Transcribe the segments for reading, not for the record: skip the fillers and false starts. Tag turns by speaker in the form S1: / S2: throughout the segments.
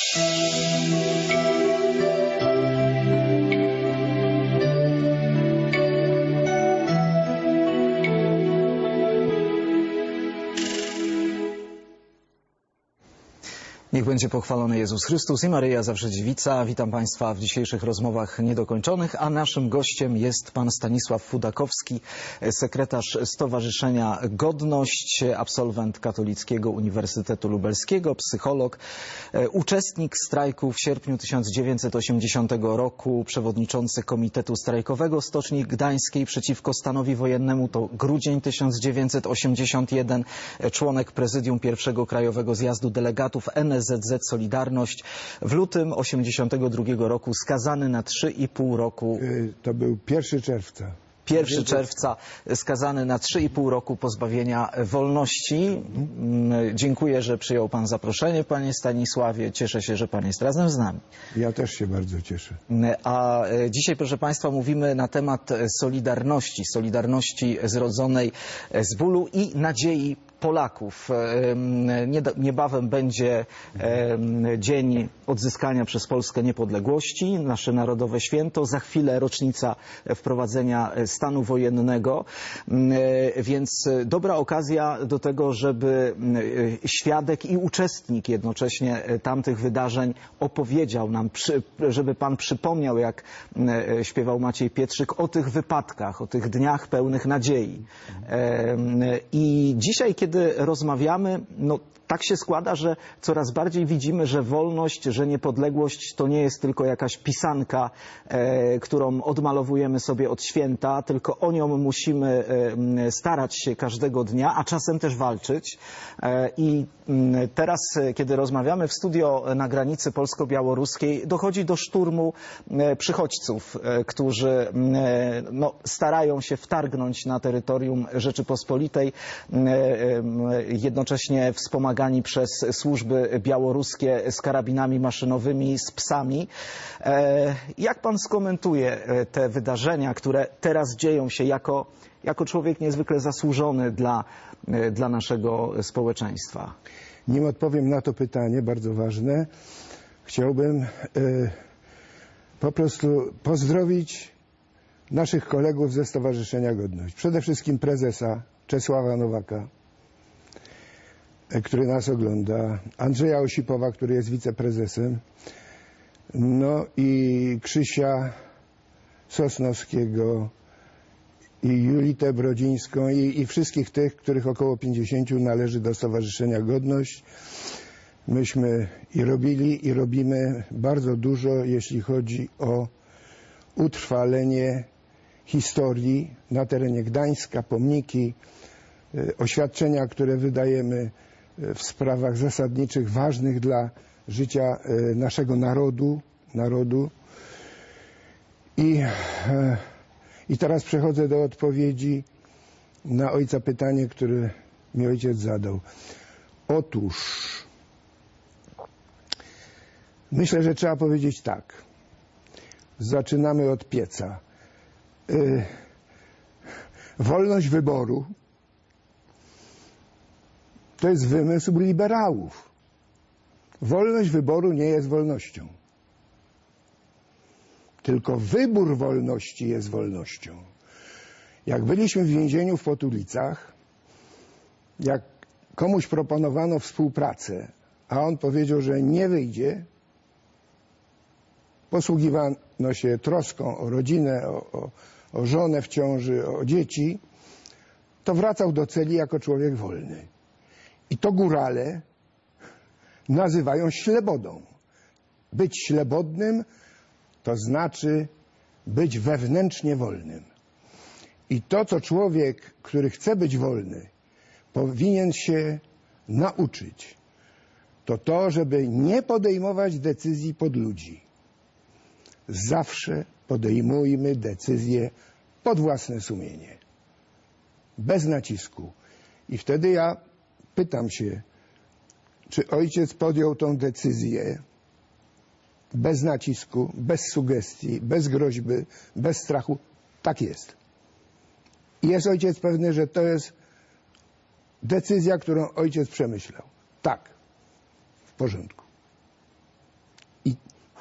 S1: Niech będzie pochwalony Jezus Chrystus i Maryja Zawsze Dziewica. Witam Państwa w dzisiejszych rozmowach niedokończonych, a naszym gościem jest pan Stanisław Fudakowski, sekretarz Stowarzyszenia Godność, absolwent Katolickiego Uniwersytetu Lubelskiego, psycholog, uczestnik strajku w sierpniu 1980 roku, przewodniczący Komitetu Strajkowego Stoczni Gdańskiej przeciwko stanowi wojennemu, to grudzień 1981, członek prezydium pierwszego Krajowego Zjazdu Delegatów NSZZ Solidarność. W lutym 1982 roku skazany na 3,5 roku.
S2: To był 1 czerwca.
S1: 1 czerwca skazany na 3,5 roku pozbawienia wolności. Dziękuję, że przyjął pan zaproszenie, panie Stanisławie. Cieszę się, że pan jest razem z nami.
S2: Ja też się bardzo cieszę.
S1: A dzisiaj, proszę państwa, mówimy na temat solidarności. Solidarności zrodzonej z bólu i nadziei Polaków. Niebawem będzie dzień odzyskania przez Polskę niepodległości, nasze narodowe święto. Za chwilę rocznica wprowadzenia stanu wojennego, więc dobra okazja do tego, żeby świadek i uczestnik jednocześnie tamtych wydarzeń opowiedział nam, żeby pan przypomniał, jak śpiewał Maciej Pietrzyk, o tych wypadkach, o tych dniach pełnych nadziei. I dzisiaj, kiedy rozmawiamy, no tak się składa, że coraz bardziej widzimy, że wolność, że niepodległość to nie jest tylko jakaś pisanka, którą odmalowujemy sobie od święta, tylko o nią musimy starać się każdego dnia, a czasem też walczyć. I teraz, kiedy rozmawiamy w studio na granicy polsko-białoruskiej, dochodzi do szturmu przychodźców, którzy starają się wtargnąć na terytorium Rzeczypospolitej, jednocześnie wspomagani przez służby białoruskie z karabinami maszynowymi, z psami. Jak pan skomentuje te wydarzenia, które teraz dzieją się jako człowiek niezwykle zasłużony dla naszego społeczeństwa?
S2: Nim odpowiem na to pytanie, bardzo ważne, chciałbym po prostu pozdrowić naszych kolegów ze Stowarzyszenia Godność. Przede wszystkim prezesa Czesława Nowaka, który nas ogląda, Andrzeja Osipowa, który jest wiceprezesem, no i Krzysia Sosnowskiego, i Julitę Brodzińską i wszystkich tych, których około 50 należy do Stowarzyszenia Godność. Myśmy i robili, i robimy bardzo dużo, jeśli chodzi o utrwalenie historii na terenie Gdańska, pomniki, oświadczenia, które wydajemy w sprawach zasadniczych, ważnych dla życia naszego narodu. I teraz przechodzę do odpowiedzi na ojca pytanie, które mi ojciec zadał. Otóż myślę, że trzeba powiedzieć tak. Zaczynamy od pieca. Wolność wyboru to jest wymysł liberałów. Wolność wyboru nie jest wolnością. Tylko wybór wolności jest wolnością. Jak byliśmy w więzieniu w Potulicach, jak komuś proponowano współpracę, a on powiedział, że nie wyjdzie, posługiwano się troską o rodzinę, o żonę w ciąży, o dzieci, to wracał do celi jako człowiek wolny. I to górale nazywają ślebodą. Być ślebodnym to znaczy być wewnętrznie wolnym. I to, co człowiek, który chce być wolny, powinien się nauczyć, to, żeby nie podejmować decyzji pod ludzi. Zawsze podejmujmy decyzje pod własne sumienie. Bez nacisku. I wtedy ja pytam się, czy ojciec podjął tą decyzję bez nacisku, bez sugestii, bez groźby, bez strachu? Tak jest. I jest ojciec pewny, że to jest decyzja, którą ojciec przemyślał. Tak, w porządku.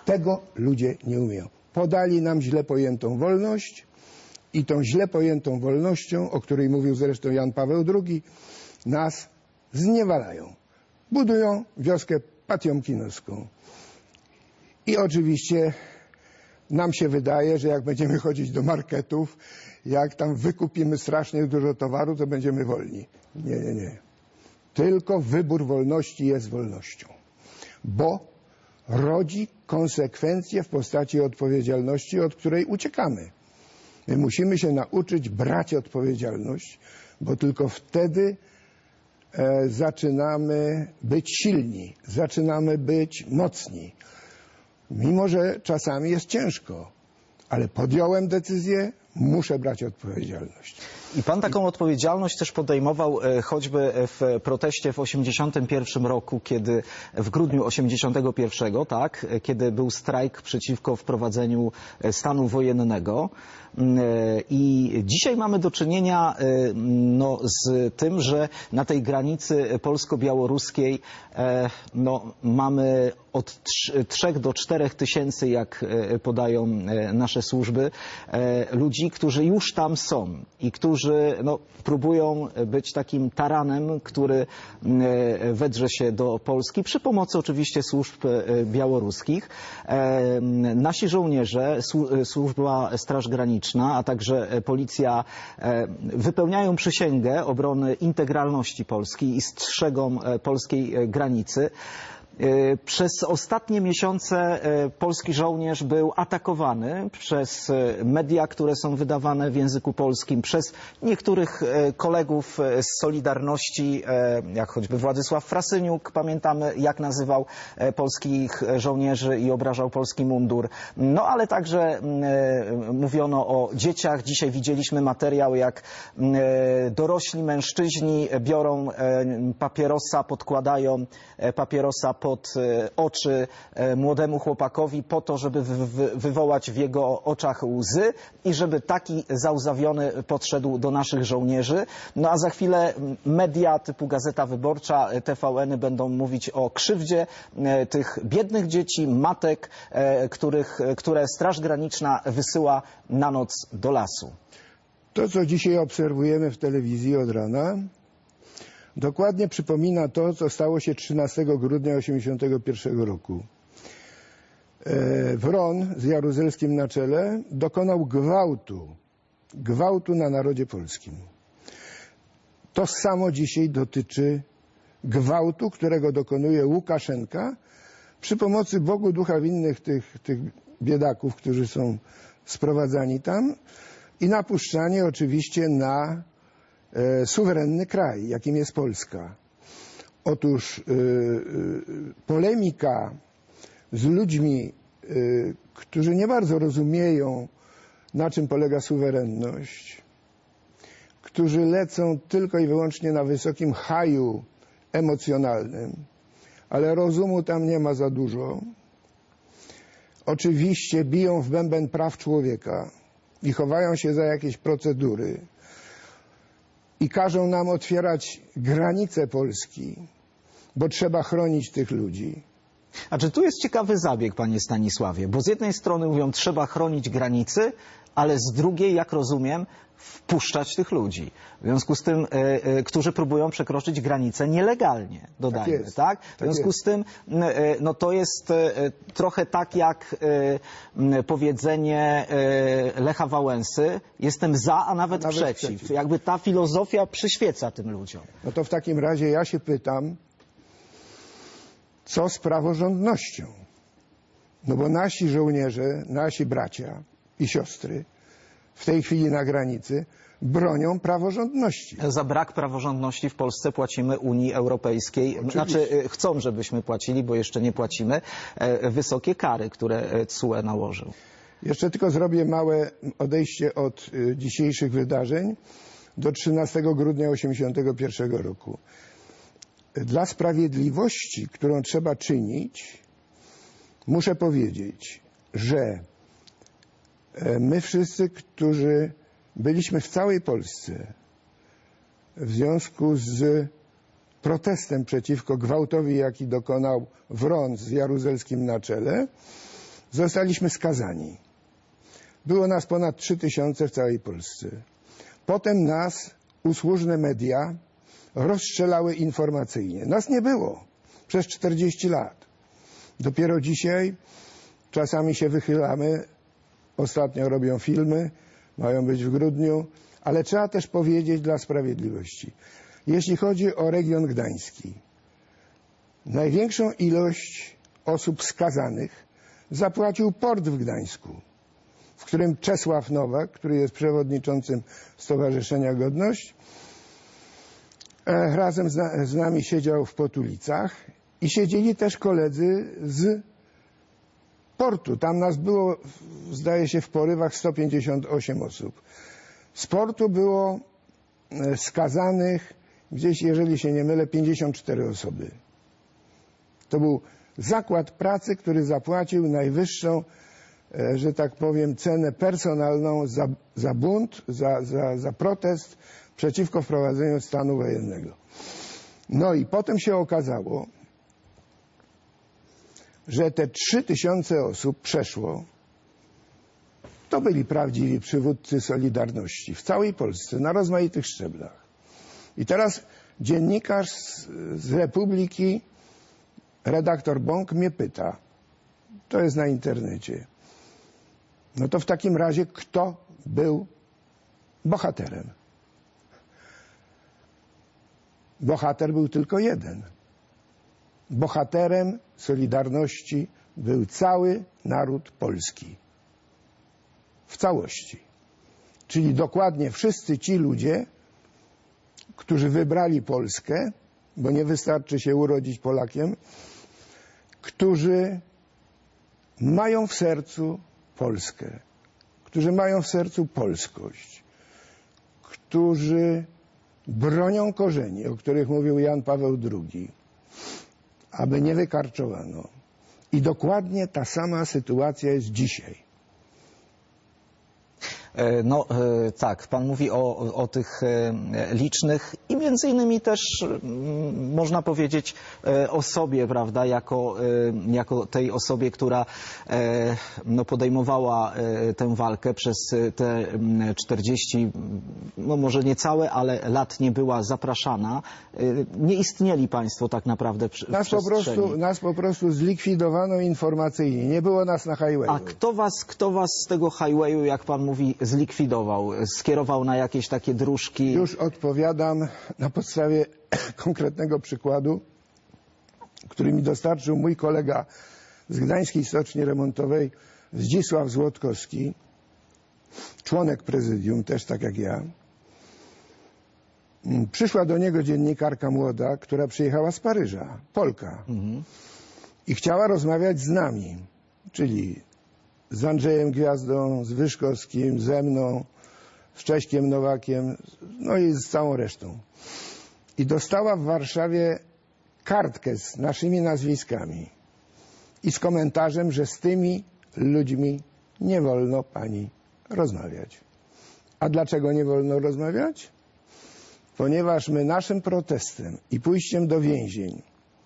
S2: Tego ludzie nie umieją. Podali nam źle pojętą wolność i tą źle pojętą wolnością, o której mówił zresztą Jan Paweł II, nas zniewalają. Budują wioskę patiomkinowską. I oczywiście nam się wydaje, że jak będziemy chodzić do marketów, jak tam wykupimy strasznie dużo towaru, to będziemy wolni. Nie, nie, nie. Tylko wybór wolności jest wolnością. Bo rodzi konsekwencje w postaci odpowiedzialności, od której uciekamy. My musimy się nauczyć brać odpowiedzialność, bo tylko wtedy zaczynamy być silni, zaczynamy być mocni. Mimo że czasami jest ciężko, ale podjąłem decyzję, muszę brać odpowiedzialność.
S1: I pan taką odpowiedzialność też podejmował choćby w proteście w 1981 roku, kiedy w grudniu 1981, tak, kiedy był strajk przeciwko wprowadzeniu stanu wojennego. I dzisiaj mamy do czynienia z tym, że na tej granicy polsko-białoruskiej mamy od 3 do 4 tysięcy, jak podają nasze służby, ludzi, którzy już tam są i którzy próbują być takim taranem, który wedrze się do Polski przy pomocy oczywiście służb białoruskich. Nasi żołnierze, służba Straż Graniczna, a także policja wypełniają przysięgę obrony integralności Polski i strzegą polskiej granicy. Przez ostatnie miesiące polski żołnierz był atakowany przez media, które są wydawane w języku polskim, przez niektórych kolegów z Solidarności, jak choćby Władysław Frasyniuk, pamiętamy, jak nazywał polskich żołnierzy i obrażał polski mundur. Ale także mówiono o dzieciach. Dzisiaj widzieliśmy materiał, jak dorośli mężczyźni biorą papierosa, podkładają papierosa pod oczy młodemu chłopakowi po to, żeby wywołać w jego oczach łzy i żeby taki załzawiony podszedł do naszych żołnierzy. A za chwilę media typu Gazeta Wyborcza, TVN-y będą mówić o krzywdzie tych biednych dzieci, matek, które Straż Graniczna wysyła na noc do lasu.
S2: To, co dzisiaj obserwujemy w telewizji od rana, dokładnie przypomina to, co stało się 13 grudnia 1981 roku. Wron z Jaruzelskim na czele dokonał gwałtu na narodzie polskim. To samo dzisiaj dotyczy gwałtu, którego dokonuje Łukaszenka przy pomocy Bogu ducha winnych tych biedaków, którzy są sprowadzani tam i napuszczanie oczywiście na suwerenny kraj, jakim jest Polska. Otóż polemika z ludźmi, którzy nie bardzo rozumieją, na czym polega suwerenność, którzy lecą tylko i wyłącznie na wysokim haju emocjonalnym, ale rozumu tam nie ma za dużo. Oczywiście biją w bęben praw człowieka i chowają się za jakieś procedury i każą nam otwierać granice Polski, bo trzeba chronić tych ludzi.
S1: A czy tu jest ciekawy zabieg, panie Stanisławie? Bo z jednej strony mówią, trzeba chronić granice, ale z drugiej, jak rozumiem, wpuszczać tych ludzi. W związku z tym, którzy próbują przekroczyć granicę nielegalnie, dodajmy, tak? W związku z tym, to jest trochę tak jak powiedzenie Lecha Wałęsy, jestem za, a nawet przeciw. Jakby ta filozofia przyświeca tym ludziom.
S2: No to w takim razie ja się pytam, co z praworządnością? No bo nasi żołnierze, nasi bracia i siostry w tej chwili na granicy bronią praworządności.
S1: Za brak praworządności w Polsce płacimy Unii Europejskiej. Oczywiście. Znaczy chcą, żebyśmy płacili, bo jeszcze nie płacimy, wysokie kary, które TSUE nałożył.
S2: Jeszcze tylko zrobię małe odejście od dzisiejszych wydarzeń do 13 grudnia 1981 roku. Dla sprawiedliwości, którą trzeba czynić, muszę powiedzieć, że my wszyscy, którzy byliśmy w całej Polsce w związku z protestem przeciwko gwałtowi, jaki dokonał Wron z Jaruzelskim na czele, Zostaliśmy skazani. Było nas ponad 3000 w całej Polsce. Potem nas usłużne media rozstrzelały informacyjnie. Nas nie było przez 40 lat. Dopiero dzisiaj czasami się wychylamy. Ostatnio robią filmy, mają być w grudniu, ale trzeba też powiedzieć dla sprawiedliwości. Jeśli chodzi o region gdański, największą ilość osób skazanych zapłacił port w Gdańsku, w którym Czesław Nowak, który jest przewodniczącym Stowarzyszenia Godność, razem z nami siedział w Potulicach i siedzieli też koledzy z portu. Tam nas było, zdaje się, w porywach 158 osób. Z portu było skazanych gdzieś, jeżeli się nie mylę, 54 osoby. To był zakład pracy, który zapłacił najwyższą, że tak powiem, cenę personalną za bunt, za protest przeciwko wprowadzeniu stanu wojennego. No i potem się okazało, że te 3000 osób przeszło. To byli prawdziwi przywódcy Solidarności w całej Polsce, na rozmaitych szczeblach. I teraz dziennikarz z Republiki, redaktor Bąk, mnie pyta, to jest na internecie, no to w takim razie kto był bohaterem? Bohater był tylko jeden. Bohaterem Solidarności był cały naród polski. W całości. Czyli dokładnie wszyscy ci ludzie, którzy wybrali Polskę, bo nie wystarczy się urodzić Polakiem, którzy mają w sercu Polskę, którzy mają w sercu polskość, którzy bronią korzeni, o których mówił Jan Paweł II, aby nie wykarczowano. I dokładnie ta sama sytuacja jest dzisiaj.
S1: No tak, pan mówi o tych licznych i między innymi też można powiedzieć o sobie, prawda, jako tej osobie, która no, podejmowała tę walkę przez te 40, no może nie całe, ale lat nie była zapraszana. Nie istnieli państwo tak naprawdę w przestrzeni.
S2: Nas po prostu zlikwidowano informacyjnie. Nie było nas na highwayu.
S1: A kto was z tego highwayu, jak pan mówi, zlikwidował? Skierował na jakieś takie dróżki?
S2: Już odpowiadam na podstawie konkretnego przykładu, który mi dostarczył mój kolega z Gdańskiej Stoczni Remontowej, Zdzisław Złotkowski, członek prezydium, też tak jak ja. Przyszła do niego dziennikarka młoda, która przyjechała z Paryża, Polka. I chciała rozmawiać z nami, czyli z Andrzejem Gwiazdą, z Wyszkowskim, ze mną, z Cześkiem Nowakiem, no i z całą resztą. I dostała w Warszawie kartkę z naszymi nazwiskami i z komentarzem, że z tymi ludźmi nie wolno pani rozmawiać. A dlaczego nie wolno rozmawiać? Ponieważ my naszym protestem i pójściem do więzień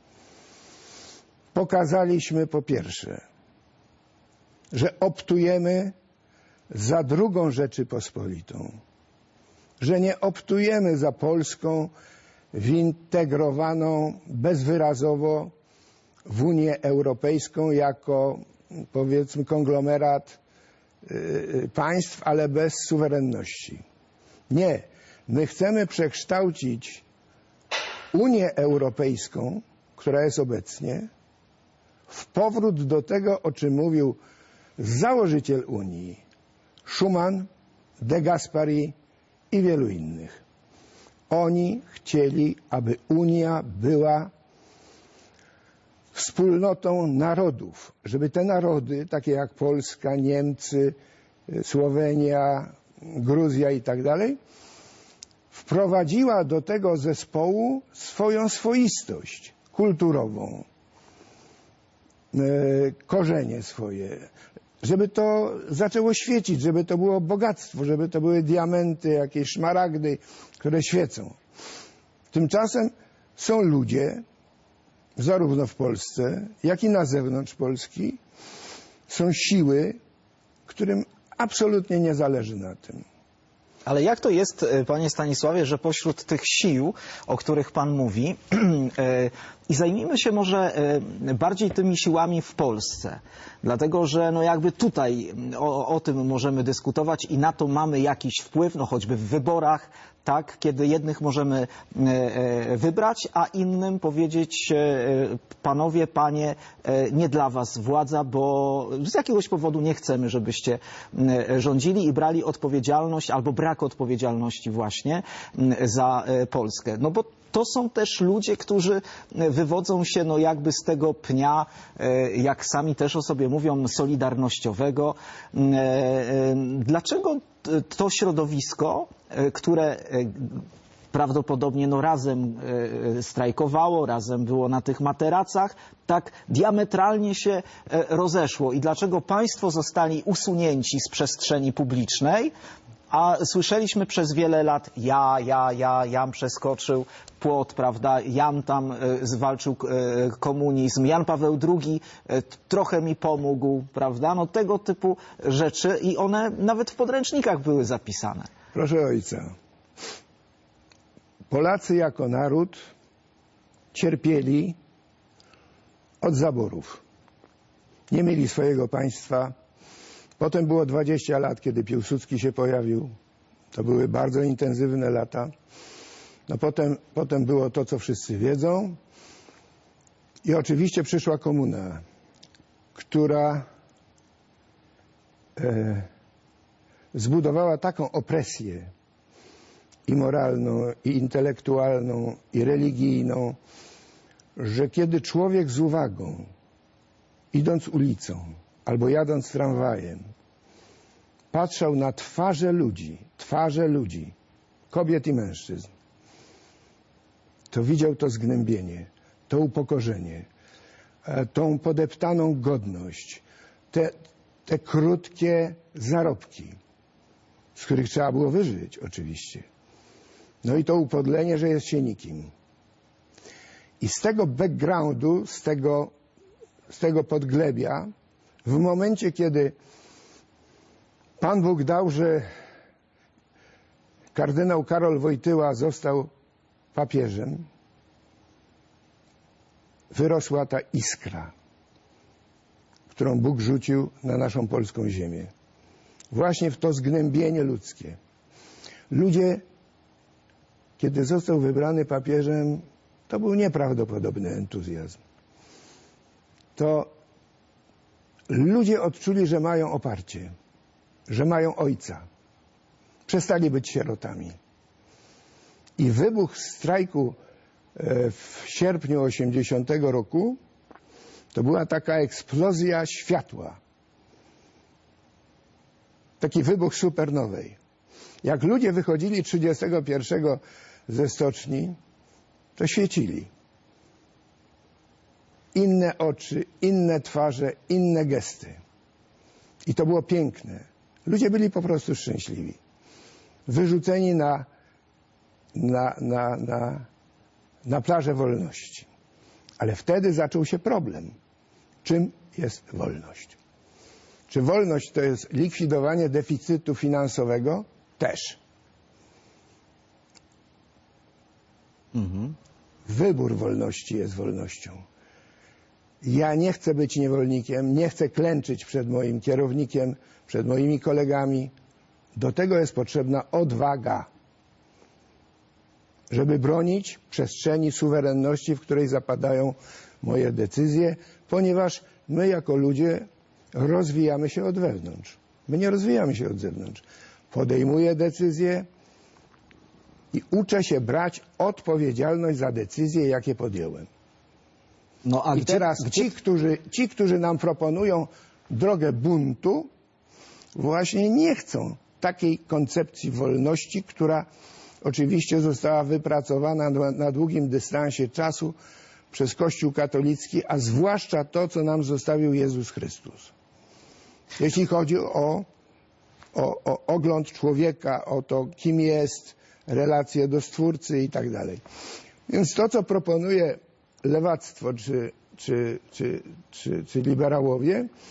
S2: pokazaliśmy po pierwsze, że optujemy za drugą Rzeczypospolitą, że nie optujemy za Polską wintegrowaną bezwyrazowo w Unię Europejską jako, powiedzmy, konglomerat państw, ale bez suwerenności. Nie. My chcemy przekształcić Unię Europejską, która jest obecnie, w powrót do tego, o czym mówił założyciel Unii, Schuman, de Gasperi i wielu innych. Oni chcieli, aby Unia była wspólnotą narodów, żeby te narody, takie jak Polska, Niemcy, Słowenia, Gruzja i tak dalej, wprowadziła do tego zespołu swoją swoistość kulturową, korzenie swoje, żeby to zaczęło świecić, żeby to było bogactwo, żeby to były diamenty, jakieś szmaragdy, które świecą. Tymczasem są ludzie, zarówno w Polsce, jak i na zewnątrz Polski, są siły, którym absolutnie nie zależy na tym.
S1: Ale jak to jest, panie Stanisławie, że pośród tych sił, o których pan mówi, i zajmijmy się może bardziej tymi siłami w Polsce, dlatego że no jakby tutaj o tym możemy dyskutować i na to mamy jakiś wpływ, no choćby w wyborach, tak, kiedy jednych możemy wybrać, a innym powiedzieć: panowie, panie, nie dla was władza, bo z jakiegoś powodu nie chcemy, żebyście rządzili i brali odpowiedzialność albo brak odpowiedzialności właśnie za Polskę. No bo to są też ludzie, którzy wywodzą się no jakby z tego pnia, jak sami też o sobie mówią, solidarnościowego. Dlaczego to środowisko, które prawdopodobnie no razem strajkowało, razem było na tych materacach, tak diametralnie się rozeszło i dlaczego państwo zostali usunięci z przestrzeni publicznej, a słyszeliśmy przez wiele lat: Jan przeskoczył płot, prawda, Jan tam zwalczył komunizm, Jan Paweł II trochę mi pomógł, prawda, no tego typu rzeczy i one nawet w podręcznikach były zapisane.
S2: Proszę ojca, Polacy jako naród cierpieli od zaborów. Nie mieli swojego państwa. Potem było 20 lat, kiedy Piłsudski się pojawił. To były bardzo intensywne lata. No potem było to, co wszyscy wiedzą. I oczywiście przyszła komuna, która zbudowała taką opresję i moralną, i intelektualną, i religijną, że kiedy człowiek z uwagą, idąc ulicą albo jadąc tramwajem, patrzał na twarze ludzi, kobiet i mężczyzn, to widział to zgnębienie, to upokorzenie, tą podeptaną godność, te krótkie zarobki, z których trzeba było wyżyć oczywiście. No i to upodlenie, że jest się nikim. I z tego backgroundu, z tego podglebia, w momencie, kiedy Pan Bóg dał, że kardynał Karol Wojtyła został papieżem, wyrosła ta iskra, którą Bóg rzucił na naszą polską ziemię. Właśnie w to zgnębienie ludzkie. Ludzie, kiedy został wybrany papieżem, to był nieprawdopodobny entuzjazm. To ludzie odczuli, że mają oparcie, że mają ojca. Przestali być sierotami. I wybuch strajku w sierpniu 80 roku to była taka eksplozja światła. Taki wybuch supernowej. Jak ludzie wychodzili 31 ze stoczni, to świecili. Inne oczy, inne twarze, inne gesty. I to było piękne. Ludzie byli po prostu szczęśliwi. Wyrzuceni na plażę wolności. Ale wtedy zaczął się problem. Czym jest wolność? Czy wolność to jest likwidowanie deficytu finansowego? Też. Wybór wolności jest wolnością. Ja nie chcę być niewolnikiem, nie chcę klęczyć przed moim kierownikiem, przed moimi kolegami. Do tego jest potrzebna odwaga, żeby bronić przestrzeni suwerenności, w której zapadają moje decyzje, ponieważ my jako ludzie rozwijamy się od wewnątrz. My nie rozwijamy się od zewnątrz. Podejmuję decyzje i uczę się brać odpowiedzialność za decyzje, jakie podjąłem.
S1: No, a
S2: i teraz ci, którzy nam proponują drogę buntu, właśnie nie chcą takiej koncepcji wolności, która oczywiście została wypracowana na długim dystansie czasu przez Kościół katolicki, a zwłaszcza to, co nam zostawił Jezus Chrystus. Jeśli chodzi o ogląd człowieka, o to, kim jest, relacje do Stwórcy i tak dalej. Więc to, co proponuje lewactwo czy liberałowie,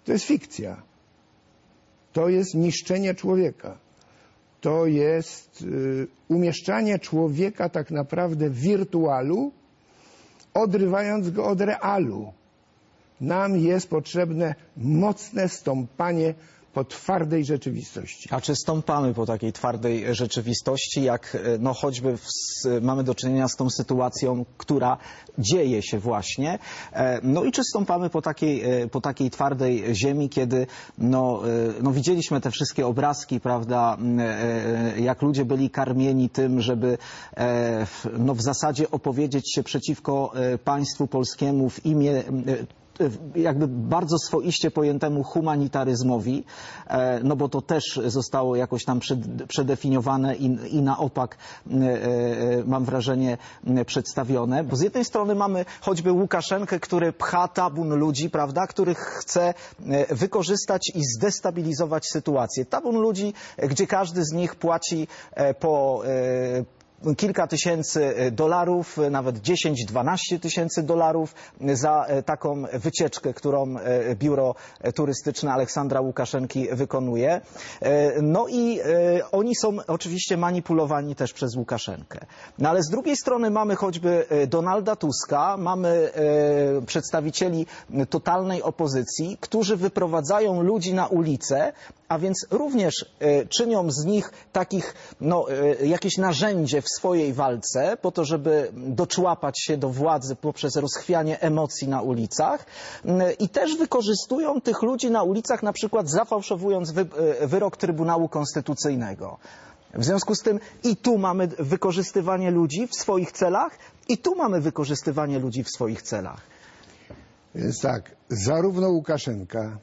S2: To jest fikcja. To jest niszczenie człowieka. To jest umieszczanie człowieka tak naprawdę w wirtualu, odrywając go od realu. Nam jest potrzebne mocne stąpanie po twardej rzeczywistości.
S1: A czy stąpamy po takiej twardej rzeczywistości, jak no choćby mamy do czynienia z tą sytuacją, która dzieje się właśnie? No i czy stąpamy po takiej twardej ziemi, kiedy no widzieliśmy te wszystkie obrazki, prawda, jak ludzie byli karmieni tym, żeby no w zasadzie opowiedzieć się przeciwko państwu polskiemu w imię jakby bardzo swoiście pojętemu humanitaryzmowi, no bo to też zostało jakoś tam przedefiniowane i na opak, mam wrażenie, przedstawione. Bo z jednej strony mamy choćby Łukaszenkę, który pcha tabun ludzi, prawda, których chce wykorzystać i zdestabilizować sytuację. Tabun ludzi, gdzie każdy z nich płaci po kilka tysięcy dolarów, nawet 10-12 tysięcy dolarów za taką wycieczkę, którą biuro turystyczne Aleksandra Łukaszenki wykonuje. No i oni są oczywiście manipulowani też przez Łukaszenkę. No ale z drugiej strony mamy choćby Donalda Tuska, mamy przedstawicieli totalnej opozycji, którzy wyprowadzają ludzi na ulicę, a więc również czynią z nich takich, no, jakieś narzędzie w swojej walce po to, żeby doczłapać się do władzy poprzez rozchwianie emocji na ulicach i też wykorzystują tych ludzi na ulicach, na przykład zafałszowując wyrok Trybunału Konstytucyjnego. W związku z tym i tu mamy wykorzystywanie ludzi w swoich celach, i tu mamy wykorzystywanie ludzi w swoich celach.
S2: Więc tak, zarówno Łukaszenka,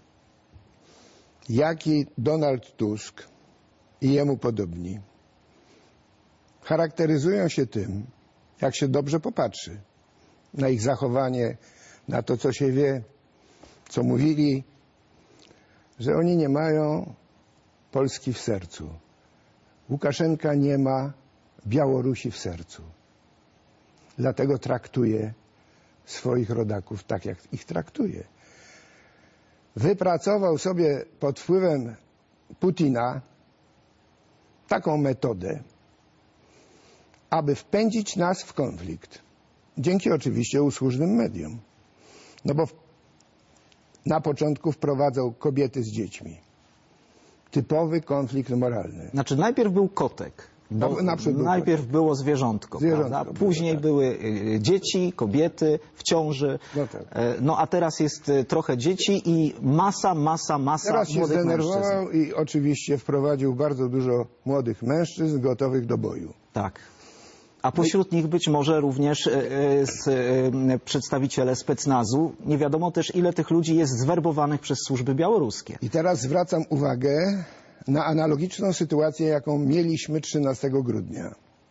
S2: jak i Donald Tusk i jemu podobni charakteryzują się tym, jak się dobrze popatrzy na ich zachowanie, na to, co się wie, co mówili, że oni nie mają Polski w sercu. Łukaszenka nie ma Białorusi w sercu. Dlatego traktuje swoich rodaków tak, jak ich traktuje. Wypracował sobie pod wpływem Putina taką metodę, aby wpędzić nas w konflikt. Dzięki oczywiście usłużnym mediom. No bo na początku wprowadzał kobiety z dziećmi. Typowy konflikt moralny.
S1: Znaczy najpierw był kotek. Bo najpierw było zwierzątko, prawda? Później tak. Były dzieci, kobiety w ciąży. No, tak. No a teraz jest trochę dzieci i masa
S2: teraz się
S1: młodych
S2: zdenerwował
S1: mężczyzn.
S2: I oczywiście wprowadził bardzo dużo młodych mężczyzn gotowych do boju.
S1: Tak. A pośród nich być może również przedstawiciele specnazu. Nie wiadomo też, ile tych ludzi jest zwerbowanych przez służby białoruskie.
S2: I teraz zwracam uwagę na analogiczną sytuację, jaką mieliśmy 13 grudnia.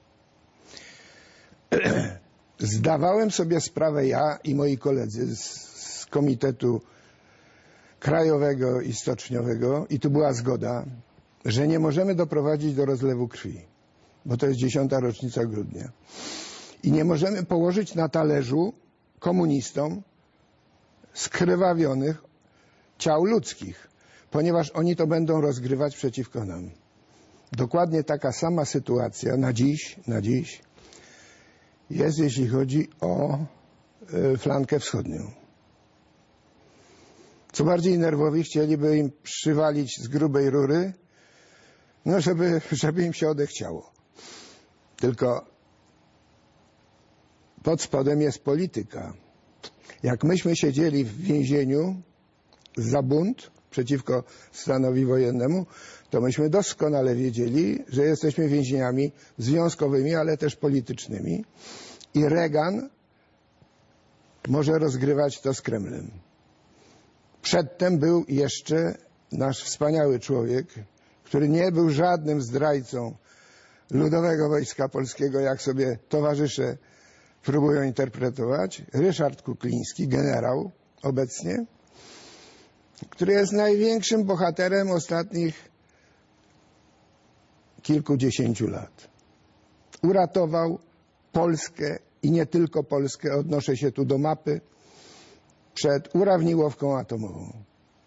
S2: Zdawałem sobie sprawę ja i moi koledzy z Komitetu Krajowego i Stoczniowego, i tu była zgoda, że nie możemy doprowadzić do rozlewu krwi, bo to jest 10. rocznica grudnia. I nie możemy położyć na talerzu komunistom skrwawionych ciał ludzkich, ponieważ oni to będą rozgrywać przeciwko nam. Dokładnie taka sama sytuacja na dziś jest, jeśli chodzi o flankę wschodnią. Co bardziej nerwowi, chcieliby im przywalić z grubej rury, no żeby im się odechciało. Tylko pod spodem jest polityka. Jak myśmy siedzieli w więzieniu za bunt przeciwko stanowi wojennemu, to myśmy doskonale wiedzieli, że jesteśmy więźniami związkowymi, ale też politycznymi i Reagan może rozgrywać to z Kremlem. Przedtem był jeszcze nasz wspaniały człowiek, który nie był żadnym zdrajcą Ludowego Wojska Polskiego, jak sobie towarzysze próbują interpretować, Ryszard Kukliński, generał obecnie, który jest największym bohaterem ostatnich kilkudziesięciu lat. Uratował Polskę i nie tylko Polskę, odnoszę się tu do mapy, przed urawniłowką atomową.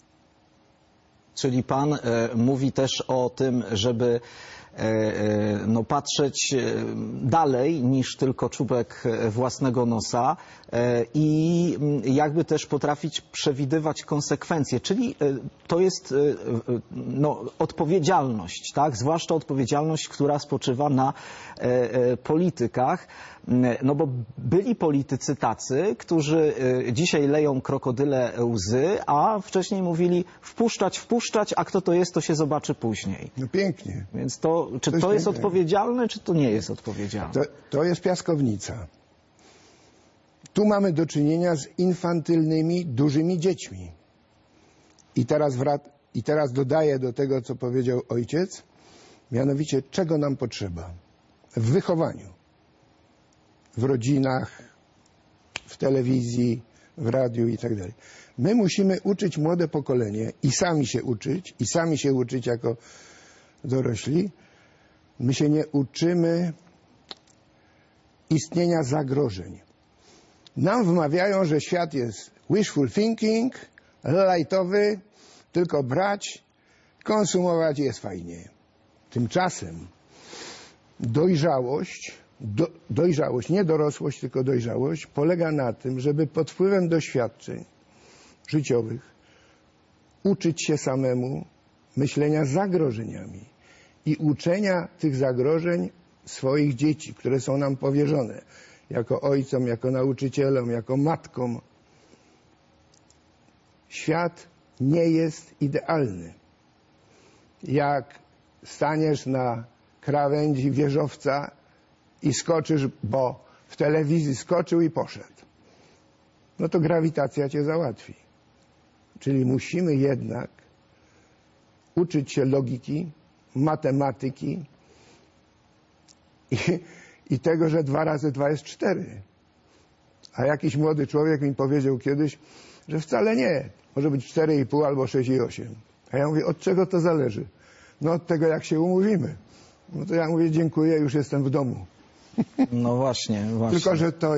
S1: Czyli pan mówi też o tym, żeby patrzeć dalej niż tylko czubek własnego nosa i jakby też potrafić przewidywać konsekwencje. Czyli to jest odpowiedzialność, tak? Zwłaszcza odpowiedzialność, która spoczywa na politykach. No bo byli politycy tacy, którzy dzisiaj leją krokodyle łzy, a wcześniej mówili wpuszczać, a kto to jest, to się zobaczy później.
S2: No pięknie.
S1: Więc czy to jest odpowiedzialne, czy to nie jest odpowiedzialne?
S2: To jest piaskownica. Tu mamy do czynienia z infantylnymi, dużymi dziećmi. I teraz dodaję do tego, co powiedział ojciec, mianowicie czego nam potrzeba w wychowaniu, w rodzinach, w telewizji, w radiu i tak dalej. My musimy uczyć młode pokolenie i sami się uczyć jako dorośli. My się nie uczymy istnienia zagrożeń. Nam wmawiają, że świat jest wishful thinking, lightowy, tylko brać, konsumować i jest fajnie. Tymczasem dojrzałość, nie dorosłość, tylko dojrzałość polega na tym, żeby pod wpływem doświadczeń życiowych uczyć się samemu myślenia zagrożeniami i uczenia tych zagrożeń swoich dzieci, które są nam powierzone jako ojcom, jako nauczycielom, jako matkom. Świat nie jest idealny. Jak staniesz na krawędzi wieżowca i skoczysz, bo w telewizji skoczył i poszedł, no to grawitacja cię załatwi. Czyli musimy jednak uczyć się logiki, matematyki i tego, że 2 razy 2 jest 4. A jakiś młody człowiek mi powiedział kiedyś, że wcale nie. Może być 4,5 albo 6,8. A ja mówię, od czego to zależy? No od tego, jak się umówimy. No to ja mówię, dziękuję, już jestem w domu.
S1: No właśnie.
S2: Tylko, że to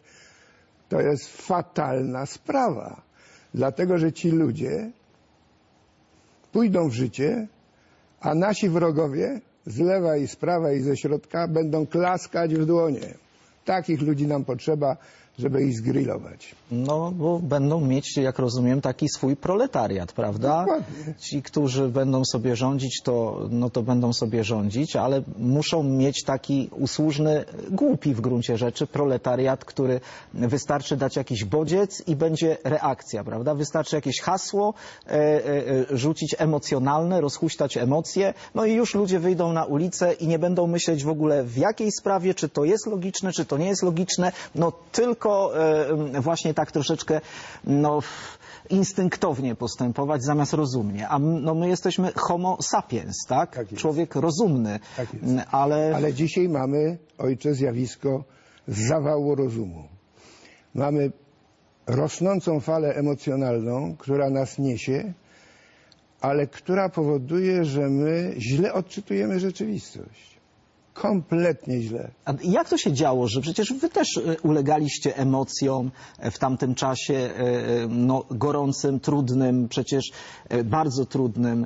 S2: jest fatalna sprawa. Dlatego, że ci ludzie pójdą w życie, a nasi wrogowie z lewa i z prawa i ze środka będą klaskać w dłonie. Takich ludzi nam potrzeba, żeby ich zgrillować.
S1: No, bo będą mieć, jak rozumiem, taki swój proletariat, prawda?
S2: Dokładnie.
S1: Ci, którzy będą sobie rządzić, to będą sobie rządzić, ale muszą mieć taki usłużny, głupi w gruncie rzeczy proletariat, który wystarczy dać jakiś bodziec i będzie reakcja, prawda? Wystarczy jakieś hasło, rzucić emocjonalne, rozhuśtać emocje, no i już ludzie wyjdą na ulicę i nie będą myśleć w ogóle w jakiej sprawie, czy to jest logiczne, czy to nie jest logiczne, no tylko właśnie tak troszeczkę instynktownie postępować zamiast rozumnie. A my jesteśmy homo sapiens, tak?
S2: Tak jest.
S1: Człowiek rozumny.
S2: Tak jest.
S1: Ale
S2: dzisiaj mamy, ojcze, zjawisko zawału rozumu. Mamy rosnącą falę emocjonalną, która nas niesie, ale która powoduje, że my źle odczytujemy rzeczywistość. Kompletnie źle.
S1: A jak to się działo, że przecież wy też ulegaliście emocjom w tamtym czasie, gorącym, trudnym, przecież bardzo trudnym.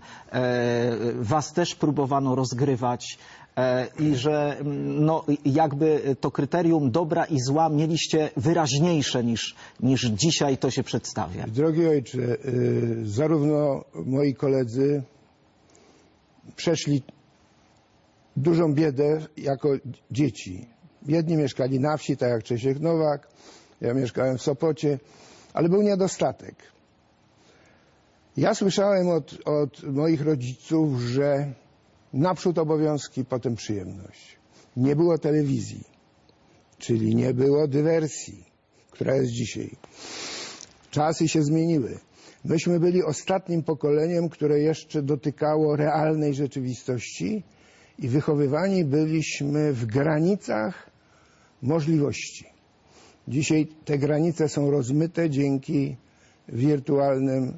S1: Was też próbowano rozgrywać i że jakby to kryterium dobra i zła mieliście wyraźniejsze niż dzisiaj to się przedstawia.
S2: Drogi ojcze, zarówno moi koledzy przeszli dużą biedę jako dzieci. Jedni mieszkali na wsi, tak jak Czesiek Nowak, ja mieszkałem w Sopocie, ale był niedostatek. Ja słyszałem od moich rodziców, że naprzód obowiązki, potem przyjemność. Nie było telewizji, czyli nie było dywersji, która jest dzisiaj. Czasy się zmieniły. Myśmy byli ostatnim pokoleniem, które jeszcze dotykało realnej rzeczywistości i wychowywani byliśmy w granicach możliwości. Dzisiaj te granice są rozmyte dzięki wirtualnym,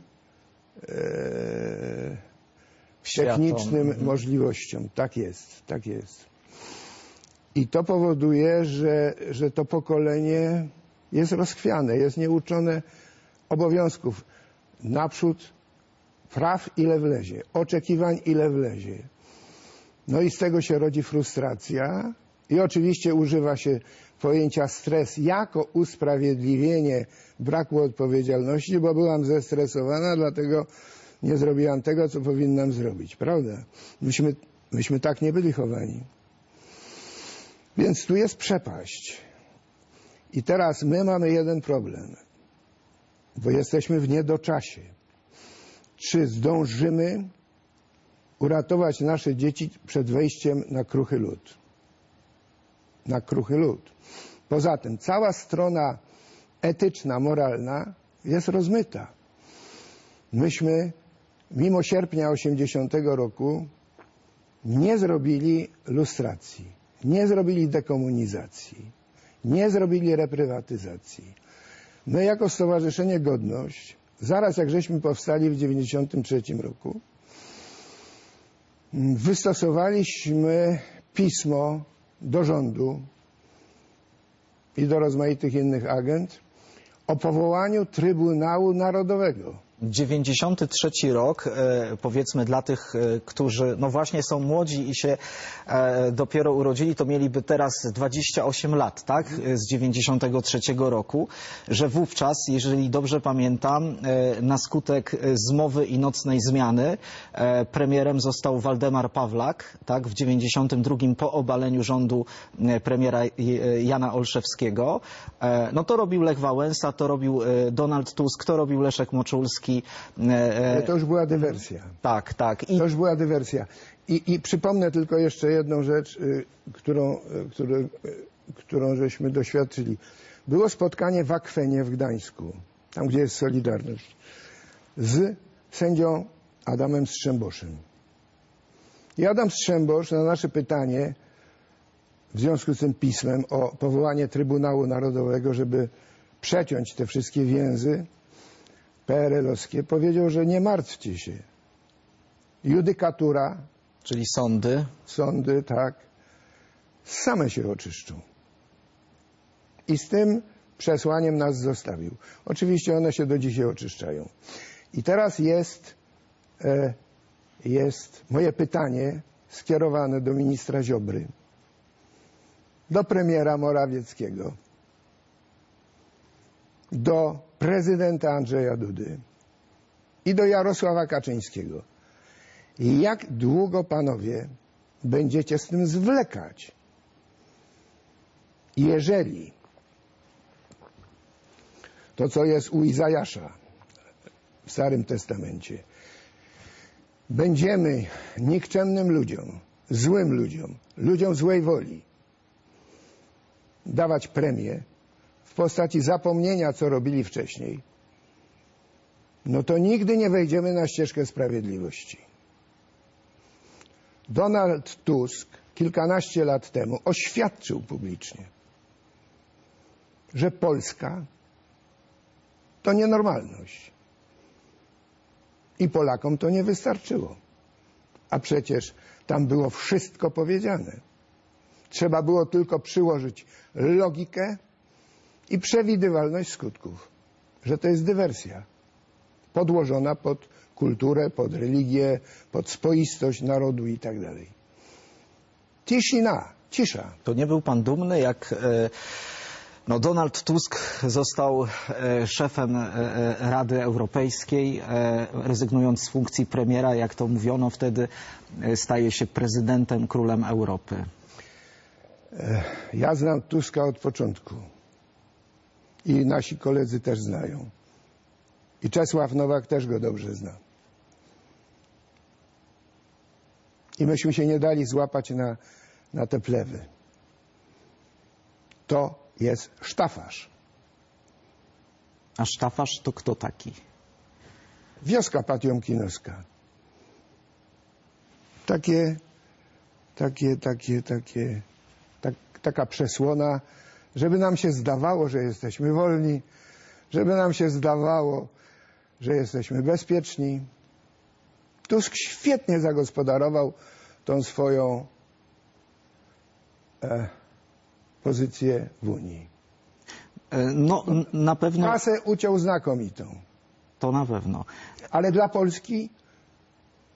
S2: technicznym możliwościom. Tak jest, tak jest. I to powoduje, że to pokolenie jest rozchwiane, jest nieuczone obowiązków. Naprzód praw ile wlezie, oczekiwań ile wlezie. No i z tego się rodzi frustracja i oczywiście używa się pojęcia stres jako usprawiedliwienie braku odpowiedzialności, bo byłam zestresowana, dlatego nie zrobiłam tego, co powinnam zrobić, prawda? Myśmy tak nie byli chowani. Więc tu jest przepaść. I teraz my mamy jeden problem, bo jesteśmy w niedoczasie. Czy zdążymy uratować nasze dzieci przed wejściem na kruchy lód? Na kruchy lód. Poza tym cała strona etyczna, moralna jest rozmyta. Myśmy mimo sierpnia 80 roku nie zrobili lustracji, nie zrobili dekomunizacji, nie zrobili reprywatyzacji. My jako Stowarzyszenie Godność, zaraz jak żeśmy powstali w 93 roku, wystosowaliśmy pismo do rządu i do rozmaitych innych agent o powołaniu Trybunału Narodowego.
S1: 93 rok, powiedzmy dla tych, którzy no właśnie są młodzi i się dopiero urodzili, to mieliby teraz 28 lat, tak? Z 93 roku, że wówczas, jeżeli dobrze pamiętam, na skutek zmowy i nocnej zmiany premierem został Waldemar Pawlak, tak? W 92 po obaleniu rządu premiera Jana Olszewskiego. No to robił Lech Wałęsa, to robił Donald Tusk, to robił Leszek Moczulski.
S2: Ale to już była dywersja.
S1: Tak, tak.
S2: To już była dywersja. I przypomnę tylko jeszcze jedną rzecz, którą żeśmy doświadczyli. Było spotkanie w Akwenie w Gdańsku, tam gdzie jest Solidarność, z sędzią Adamem Strzemboszem. I Adam Strzembosz na nasze pytanie w związku z tym pismem o powołanie Trybunału Narodowego, żeby przeciąć te wszystkie więzy PRL-owskie, powiedział, że nie martwcie się. Judykatura,
S1: czyli sądy,
S2: tak, same się oczyszczą. I z tym przesłaniem nas zostawił. Oczywiście one się do dzisiaj oczyszczają. I teraz jest moje pytanie skierowane do ministra Ziobry, do premiera Morawieckiego, do prezydenta Andrzeja Dudy i do Jarosława Kaczyńskiego. Jak długo, panowie, będziecie z tym zwlekać? Jeżeli to, co jest u Izajasza w Starym Testamencie, będziemy nikczemnym ludziom, złym ludziom, ludziom złej woli dawać premię w postaci zapomnienia, co robili wcześniej, no to nigdy nie wejdziemy na ścieżkę sprawiedliwości. Donald Tusk kilkanaście lat temu oświadczył publicznie, że Polska to nienormalność. I Polakom to nie wystarczyło. A przecież tam było wszystko powiedziane. Trzeba było tylko przyłożyć logikę i przewidywalność skutków, że to jest dywersja podłożona pod kulturę, pod religię, pod spoistość narodu i tak dalej. Cisza.
S1: To nie był pan dumny, jak Donald Tusk został szefem Rady Europejskiej, rezygnując z funkcji premiera, jak to mówiono wtedy, staje się prezydentem, królem Europy.
S2: Ja znam Tuska od początku i nasi koledzy też znają. I Czesław Nowak też go dobrze zna. I myśmy się nie dali złapać na te plewy. To jest sztafarz.
S1: A sztafarz to kto taki?
S2: Wioska patiomkinowska. Taka przesłona, żeby nam się zdawało, że jesteśmy wolni, żeby nam się zdawało, że jesteśmy bezpieczni. Tusk świetnie zagospodarował tą swoją pozycję w Unii.
S1: No, na pewno.
S2: Kasę uciął znakomitą.
S1: To na pewno.
S2: Ale dla Polski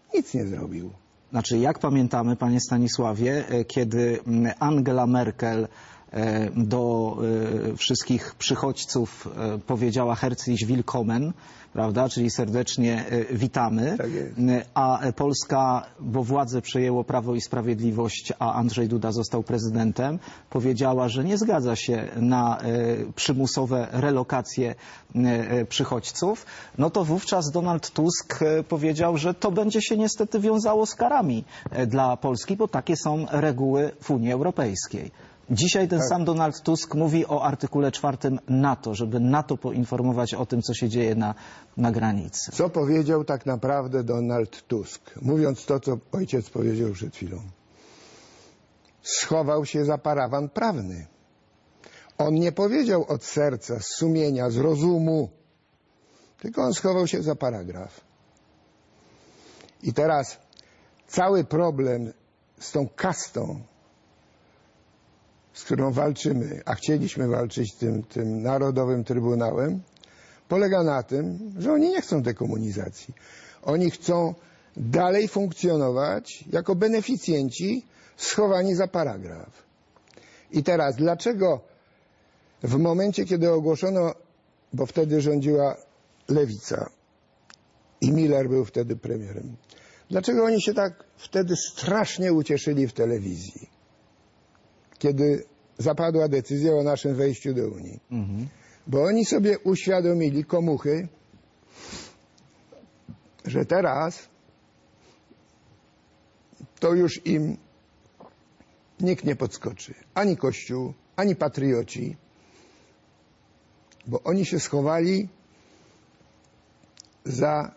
S2: Nic nie zrobił.
S1: Znaczy, jak pamiętamy, panie Stanisławie, kiedy Angela Merkel do wszystkich przychodźców powiedziała Herzlich willkommen, prawda, czyli serdecznie witamy,
S2: Tak jest.
S1: a Polska, bo władzę przejęło Prawo i Sprawiedliwość, a Andrzej Duda został prezydentem, powiedziała, że nie zgadza się na przymusowe relokacje przychodźców, no to wówczas Donald Tusk powiedział, że to będzie się niestety wiązało z karami dla Polski, bo takie są reguły w Unii Europejskiej. Dzisiaj ten sam Donald Tusk mówi o artykule 4 NATO, żeby NATO poinformować o tym, co się dzieje na granicy.
S2: Co powiedział tak naprawdę Donald Tusk? Mówiąc to, co ojciec powiedział przed chwilą. Schował się za parawan prawny. On nie powiedział od serca, z sumienia, z rozumu, tylko on schował się za paragraf. I teraz cały problem z tą kastą, z którą walczymy, a chcieliśmy walczyć tym Narodowym Trybunałem, polega na tym, że oni nie chcą dekomunizacji. Oni chcą dalej funkcjonować jako beneficjenci schowani za paragraf. I teraz, dlaczego w momencie, kiedy ogłoszono, bo wtedy rządziła Lewica i Miller był wtedy premierem, dlaczego oni się tak wtedy strasznie ucieszyli w telewizji, kiedy zapadła decyzja o naszym wejściu do Unii? Bo oni sobie uświadomili, komuchy, że teraz to już im nikt nie podskoczy. Ani Kościół, ani patrioci, bo oni się schowali za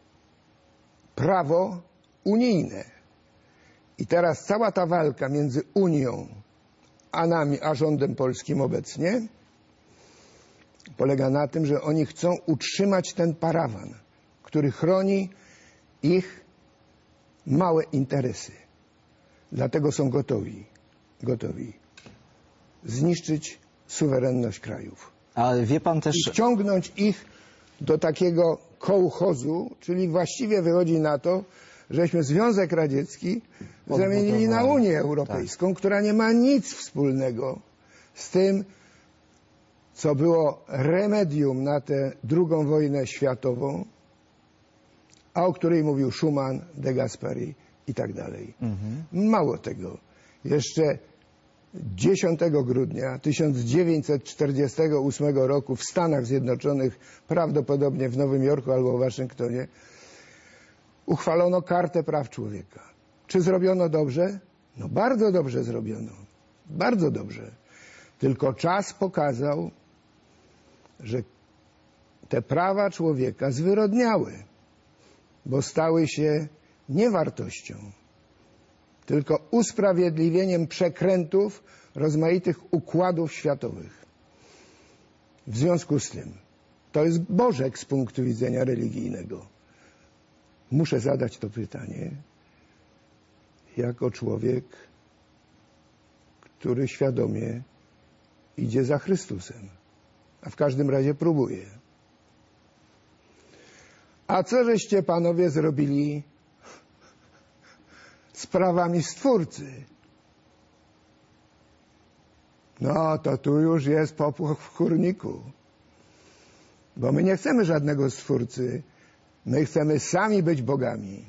S2: prawo unijne. I teraz cała ta walka między Unią a nami, a rządem polskim obecnie, polega na tym, że oni chcą utrzymać ten parawan, który chroni ich małe interesy. Dlatego są gotowi zniszczyć suwerenność krajów.
S1: Ale wie pan też...
S2: I wciągnąć ich do takiego kołchozu, czyli właściwie wychodzi na to, żeśmy Związek Radziecki zamienili na Unię Europejską, która nie ma nic wspólnego z tym, co było remedium na tę II wojnę światową, a o której mówił Schuman, de Gasperi i tak dalej. Mało tego. Jeszcze 10 grudnia 1948 roku w Stanach Zjednoczonych, prawdopodobnie w Nowym Jorku albo w Waszyngtonie, uchwalono Kartę Praw Człowieka. Czy zrobiono dobrze? No bardzo dobrze zrobiono. Bardzo dobrze. Tylko czas pokazał, że te prawa człowieka zwyrodniały, bo stały się nie wartością, tylko usprawiedliwieniem przekrętów rozmaitych układów światowych. W związku z tym, to jest Bożek z punktu widzenia religijnego. Muszę zadać to pytanie jako człowiek, który świadomie idzie za Chrystusem, a w każdym razie próbuje. A co żeście panowie zrobili z prawami Stwórcy? No to tu już jest popłoch w kurniku, bo my nie chcemy żadnego Stwórcy, my chcemy sami być bogami.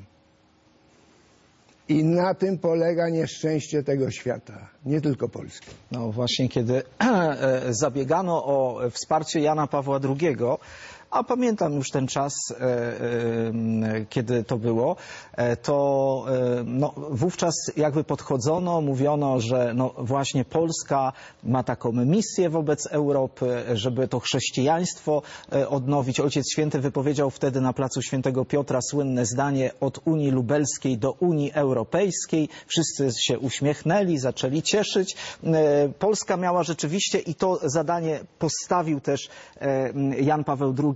S2: I na tym polega nieszczęście tego świata, nie tylko Polski.
S1: No właśnie, kiedy zabiegano o wsparcie Jana Pawła II, a pamiętam już ten czas, kiedy to było, to no, wówczas jakby podchodzono, mówiono, że no właśnie Polska ma taką misję wobec Europy, żeby to chrześcijaństwo odnowić. Ojciec Święty wypowiedział wtedy na placu Świętego Piotra słynne zdanie: od Unii Lubelskiej do Unii Europejskiej. Wszyscy się uśmiechnęli, zaczęli cieszyć. Polska miała rzeczywiście, i to zadanie postawił też Jan Paweł II,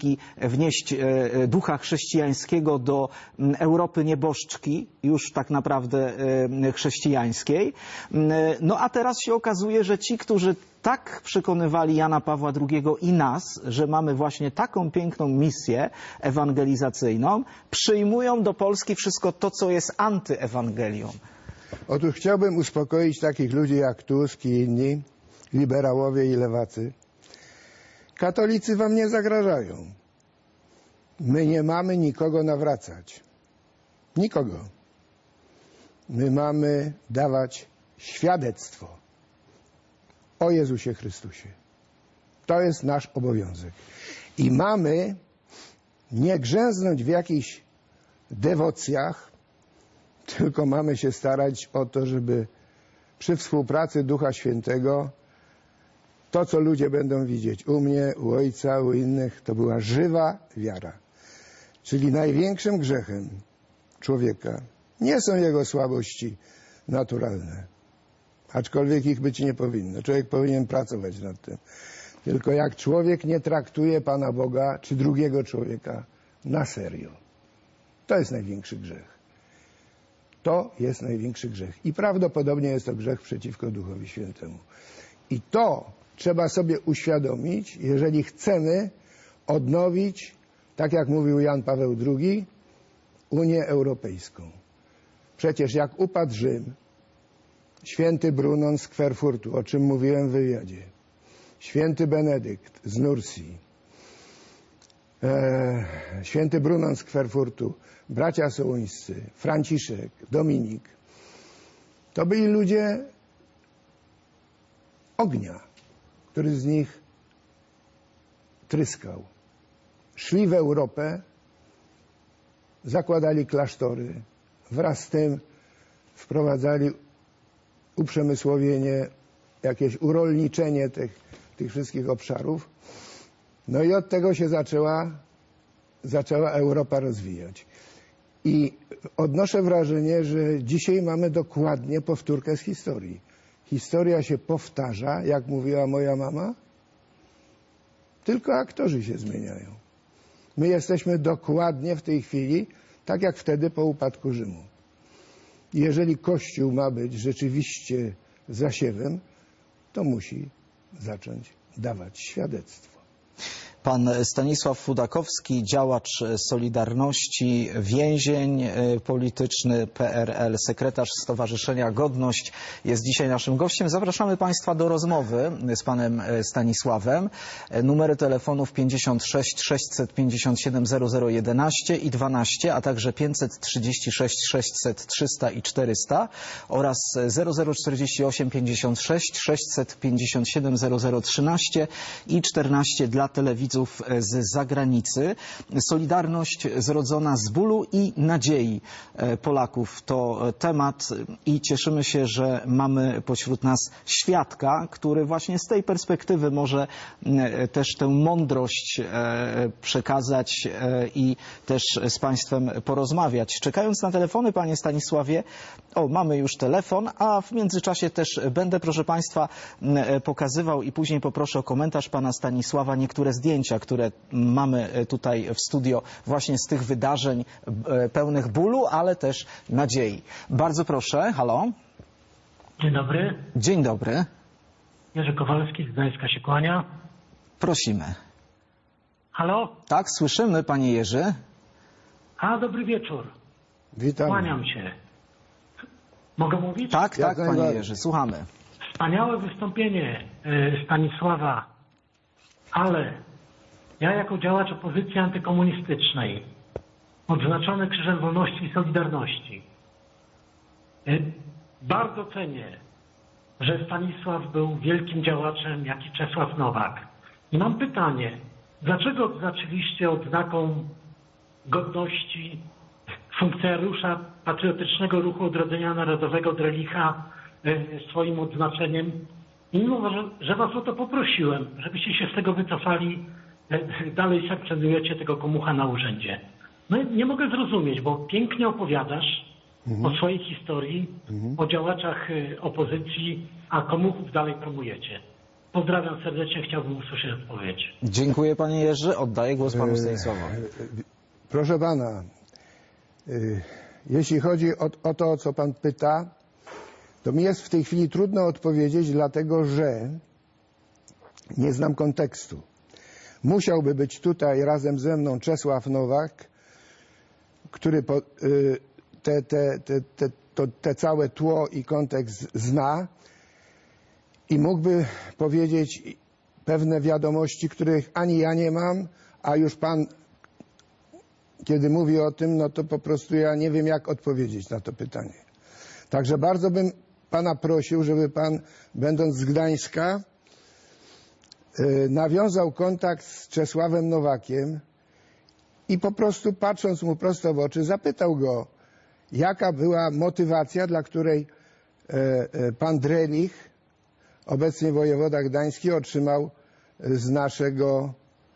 S1: II wnieść ducha chrześcijańskiego do Europy nieboszczki, już tak naprawdę chrześcijańskiej. No a teraz się okazuje, że ci, którzy tak przekonywali Jana Pawła II i nas, że mamy właśnie taką piękną misję ewangelizacyjną, przyjmują do Polski wszystko to, co jest antyewangelią.
S2: Otóż chciałbym uspokoić takich ludzi jak Tusk i inni, liberałowie i lewacy. Katolicy wam nie zagrażają. My nie mamy nikogo nawracać. Nikogo. My mamy dawać świadectwo o Jezusie Chrystusie. To jest nasz obowiązek. I mamy nie grzęznąć w jakichś dewocjach, tylko mamy się starać o to, żeby przy współpracy Ducha Świętego to, co ludzie będą widzieć u mnie, u ojca, u innych, to była żywa wiara. Czyli największym grzechem człowieka nie są jego słabości naturalne, aczkolwiek ich być nie powinno. Człowiek powinien pracować nad tym. Tylko jak człowiek nie traktuje Pana Boga czy drugiego człowieka na serio. To jest największy grzech. To jest największy grzech. I prawdopodobnie jest to grzech przeciwko Duchowi Świętemu. I to trzeba sobie uświadomić, jeżeli chcemy odnowić, tak jak mówił Jan Paweł II, Unię Europejską. Przecież jak upadł Rzym, święty Brunon z Kwerfurtu, o czym mówiłem w wywiadzie, święty Benedykt z Nursji, święty Brunon z Kwerfurtu, bracia sołuńscy, Franciszek, Dominik, to byli ludzie ognia, który z nich tryskał. Szli w Europę, zakładali klasztory, wraz z tym wprowadzali uprzemysłowienie, jakieś urolniczenie tych wszystkich obszarów. No i od tego się zaczęła Europa rozwijać. I odnoszę wrażenie, że dzisiaj mamy dokładnie powtórkę z historii. Historia się powtarza, jak mówiła moja mama, tylko aktorzy się zmieniają. My jesteśmy dokładnie w tej chwili, tak jak wtedy po upadku Rzymu. Jeżeli Kościół ma być rzeczywiście zasiewem, to musi zacząć dawać świadectwo.
S1: Pan Stanisław Fudakowski, działacz Solidarności, więzień polityczny PRL, sekretarz Stowarzyszenia Godność, jest dzisiaj naszym gościem. Zapraszamy Państwa do rozmowy z panem Stanisławem. Numery telefonów 56 657 0011 i 12, a także 536 600 300 i 400 oraz 0048 56 657 0013 i 14 dla telewidzów z zagranicy. Solidarność zrodzona z bólu i nadziei Polaków to temat i cieszymy się, że mamy pośród nas świadka, który właśnie z tej perspektywy może też tę mądrość przekazać i też z Państwem porozmawiać. Czekając na telefony, panie Stanisławie, mamy już telefon, a w międzyczasie też będę, proszę Państwa, pokazywał i później poproszę o komentarz pana Stanisława niektóre zdjęcia, które mamy tutaj w studio właśnie z tych wydarzeń pełnych bólu, ale też nadziei. Bardzo proszę, halo.
S3: Dzień dobry.
S1: Dzień dobry.
S3: Jerzy Kowalski z Gdańska się kłania.
S1: Prosimy.
S3: Halo?
S1: Tak, słyszymy, panie Jerzy.
S3: Dobry wieczór.
S2: Witam.
S3: Kłaniam się. Mogę mówić?
S1: Tak, panie Jerzy, słuchamy.
S3: Wspaniałe wystąpienie Stanisława, ale ja jako działacz opozycji antykomunistycznej, odznaczony Krzyżem Wolności i Solidarności, bardzo cenię, że Stanisław był wielkim działaczem, jak i Czesław Nowak. I mam pytanie, dlaczego odznaczyliście odznaką godności funkcjonariusza Patriotycznego Ruchu Odrodzenia Narodowego Drelicha swoim odznaczeniem? I mimo, że was o to poprosiłem, żebyście się z tego wycofali, dalej sankcjonujecie tego komucha na urzędzie. No nie mogę zrozumieć, bo pięknie opowiadasz o swojej historii, o działaczach opozycji, a komuchów dalej promujecie. Pozdrawiam serdecznie, chciałbym usłyszeć odpowiedź.
S1: Dziękuję panie Jerzy, oddaję głos panu Stanisławowi.
S2: Proszę pana, jeśli chodzi o to, o co pan pyta, to mi jest w tej chwili trudno odpowiedzieć, dlatego że nie znam kontekstu. Musiałby być tutaj razem ze mną Czesław Nowak, który te całe tło i kontekst zna i mógłby powiedzieć pewne wiadomości, których ani ja nie mam, a już pan, kiedy mówi o tym, no to po prostu ja nie wiem, jak odpowiedzieć na to pytanie. Także bardzo bym pana prosił, żeby pan, będąc z Gdańska, nawiązał kontakt z Czesławem Nowakiem i po prostu, patrząc mu prosto w oczy, zapytał go, jaka była motywacja, dla której pan Drelich, obecnie wojewoda gdański, otrzymał z naszego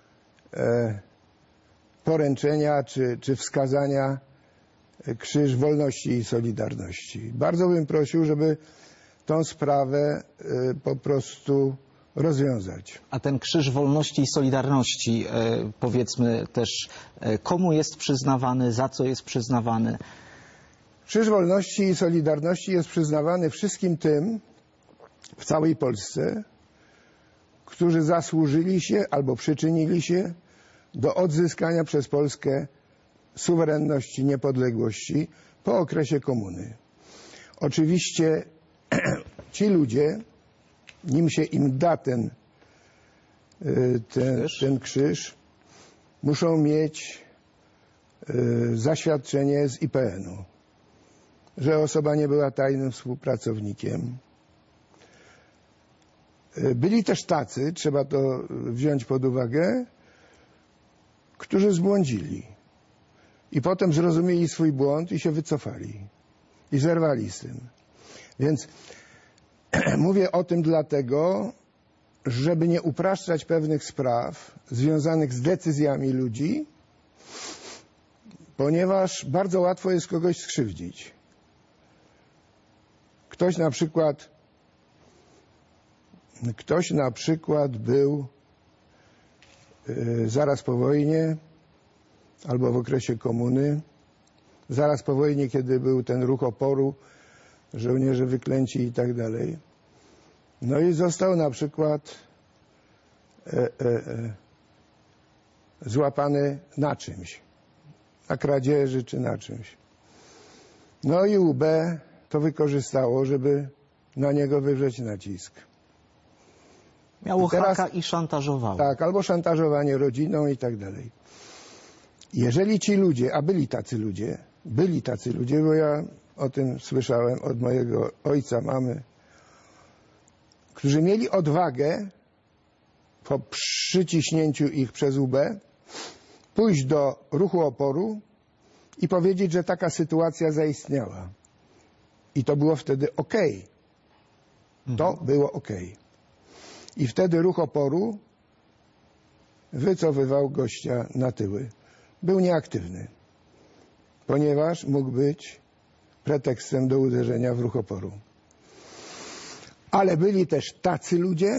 S2: poręczenia czy wskazania Krzyż Wolności i Solidarności. Bardzo bym prosił, żeby tą sprawę po prostu rozwiązać.
S1: A ten Krzyż Wolności i Solidarności, powiedzmy też, komu jest przyznawany, za co jest przyznawany?
S2: Krzyż Wolności i Solidarności jest przyznawany wszystkim tym w całej Polsce, którzy zasłużyli się albo przyczynili się do odzyskania przez Polskę suwerenności, niepodległości po okresie komuny. Oczywiście ci ludzie, nim się im da ten krzyż, muszą mieć zaświadczenie z IPN-u, że osoba nie była tajnym współpracownikiem. Byli też tacy, trzeba to wziąć pod uwagę, którzy zbłądzili i potem zrozumieli swój błąd i się wycofali i zerwali z tym. Więc mówię o tym dlatego, żeby nie upraszczać pewnych spraw związanych z decyzjami ludzi, ponieważ bardzo łatwo jest kogoś skrzywdzić. Ktoś na przykład był zaraz po wojnie albo w okresie komuny, zaraz po wojnie, kiedy był ten ruch oporu, żołnierze wyklęci i tak dalej. No i został na przykład złapany na czymś, na kradzieży czy na czymś. No i UB to wykorzystało, żeby na niego wywrzeć nacisk.
S1: Miało haka i szantażowało.
S2: Tak, albo szantażowanie rodziną i tak dalej. Jeżeli ci ludzie, a byli tacy ludzie, bo ja o tym słyszałem od mojego ojca, mamy, którzy mieli odwagę po przyciśnięciu ich przez UB pójść do ruchu oporu i powiedzieć, że taka sytuacja zaistniała. I to było wtedy okej. To było okej. I wtedy ruch oporu wycofywał gościa na tyły. Był nieaktywny, ponieważ mógł być pretekstem do uderzenia w ruch oporu. Ale byli też tacy ludzie,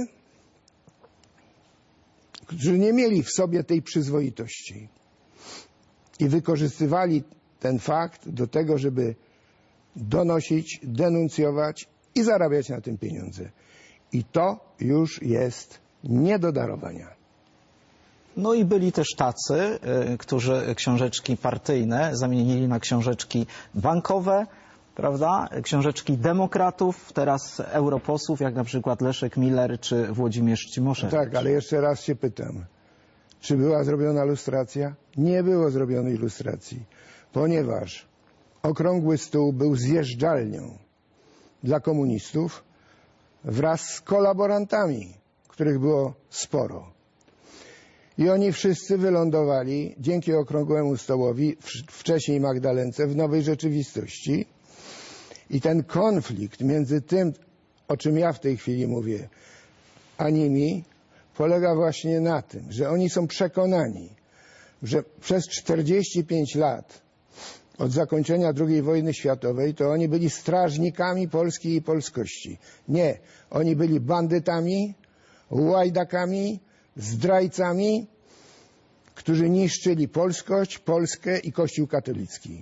S2: którzy nie mieli w sobie tej przyzwoitości i wykorzystywali ten fakt do tego, żeby donosić, denuncjować i zarabiać na tym pieniądze. I to już jest nie do darowania.
S1: No i byli też tacy, którzy książeczki partyjne zamienili na książeczki bankowe, prawda? Książeczki demokratów, teraz europosłów, jak na przykład Leszek Miller czy Włodzimierz Cimoszewicz.
S2: Tak, ale jeszcze raz się pytam, czy była zrobiona lustracja? Nie było zrobionej lustracji, ponieważ Okrągły Stół był zjeżdżalnią dla komunistów wraz z kolaborantami, których było sporo. I oni wszyscy wylądowali dzięki Okrągłemu Stołowi, wcześniej Magdalence, w nowej rzeczywistości. I ten konflikt między tym, o czym ja w tej chwili mówię, a nimi, polega właśnie na tym, że oni są przekonani, że przez 45 lat od zakończenia II wojny światowej to oni byli strażnikami Polski i polskości. Nie, oni byli bandytami, łajdakami, zdrajcami, którzy niszczyli polskość, Polskę i Kościół katolicki.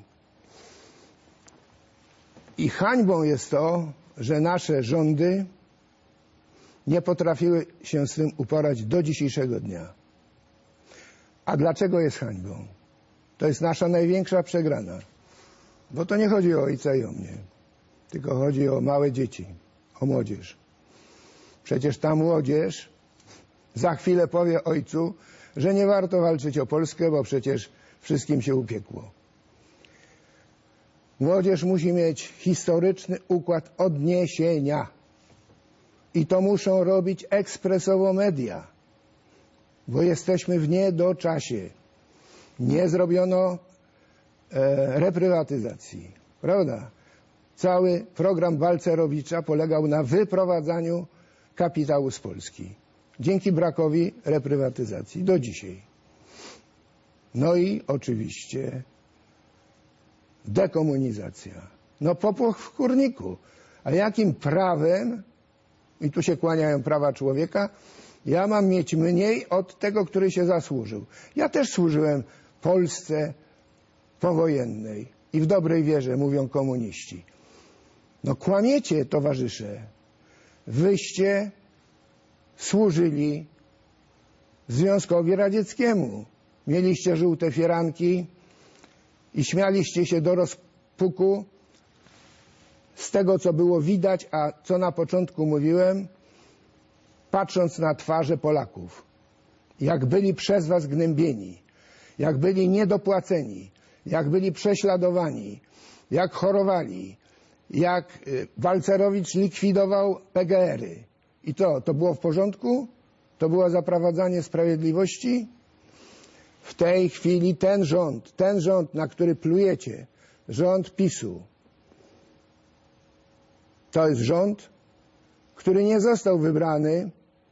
S2: I hańbą jest to, że nasze rządy nie potrafiły się z tym uporać do dzisiejszego dnia. A dlaczego jest hańbą? To jest nasza największa przegrana. Bo to nie chodzi o ojca i o mnie, tylko chodzi o małe dzieci, o młodzież. Przecież ta młodzież za chwilę powie ojcu, że nie warto walczyć o Polskę, bo przecież wszystkim się upiekło. Młodzież musi mieć historyczny układ odniesienia. I to muszą robić ekspresowo media, bo jesteśmy w niedoczasie. Nie zrobiono reprywatyzacji, prawda? Cały program Balcerowicza polegał na wyprowadzaniu kapitału z Polski. Dzięki brakowi reprywatyzacji do dzisiaj. No i oczywiście dekomunizacja. No popłoch w kurniku. A jakim prawem, i tu się kłaniają prawa człowieka, ja mam mieć mniej od tego, który się zasłużył. Ja też służyłem Polsce powojennej i w dobrej wierze, mówią komuniści. No kłamiecie, towarzysze. Wyście służyli Związkowi Radzieckiemu. Mieliście żółte firanki i śmialiście się do rozpuku z tego, co było widać, a co na początku mówiłem, patrząc na twarze Polaków. Jak byli przez was gnębieni, jak byli niedopłaceni, jak byli prześladowani, jak chorowali, jak Balcerowicz likwidował PGR-y. I to było w porządku? To było zaprowadzanie sprawiedliwości? W tej chwili ten rząd, na który plujecie, rząd PiS-u, to jest rząd, który nie został wybrany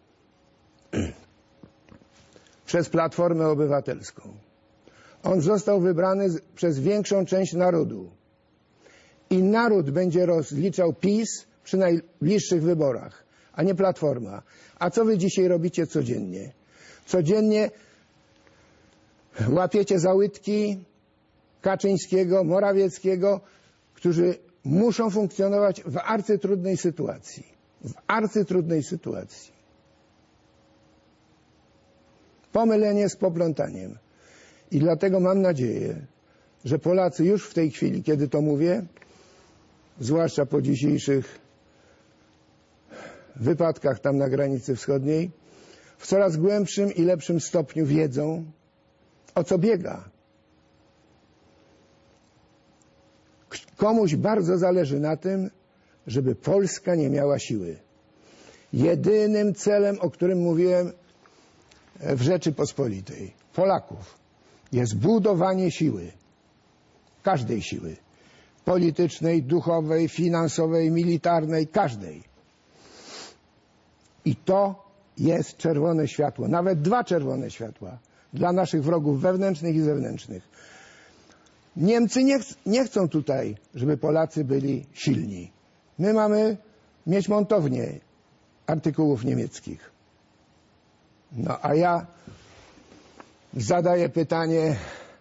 S2: przez Platformę Obywatelską. On został wybrany przez większą część narodu. I naród będzie rozliczał PiS przy najbliższych wyborach, a nie Platforma. A co wy dzisiaj robicie codziennie? Codziennie łapiecie za łydki Kaczyńskiego, Morawieckiego, którzy muszą funkcjonować w arcytrudnej sytuacji. W arcytrudnej sytuacji. Pomylenie z poplątaniem. I dlatego mam nadzieję, że Polacy już w tej chwili, kiedy to mówię, zwłaszcza po dzisiejszych wypadkach tam na granicy wschodniej, w coraz głębszym i lepszym stopniu wiedzą, o co biega. Komuś bardzo zależy na tym, żeby Polska nie miała siły. Jedynym celem, o którym mówiłem w Rzeczypospolitej, Polaków, jest budowanie siły. Każdej siły. Politycznej, duchowej, finansowej, militarnej, każdej. I to jest czerwone światło, nawet 2 czerwone światła dla naszych wrogów wewnętrznych i zewnętrznych. Niemcy nie chcą tutaj, żeby Polacy byli silni. My mamy mieć montownię artykułów niemieckich. No a ja zadaję pytanie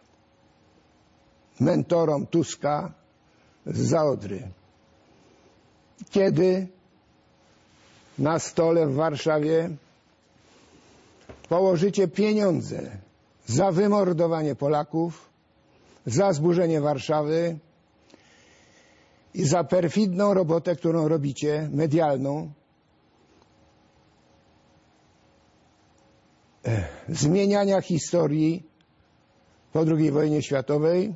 S2: mentorom Tuska z Zaodry. Kiedy na stole w Warszawie położycie pieniądze za wymordowanie Polaków, za zburzenie Warszawy i za perfidną robotę, którą robicie, medialną, zmieniania historii po II wojnie światowej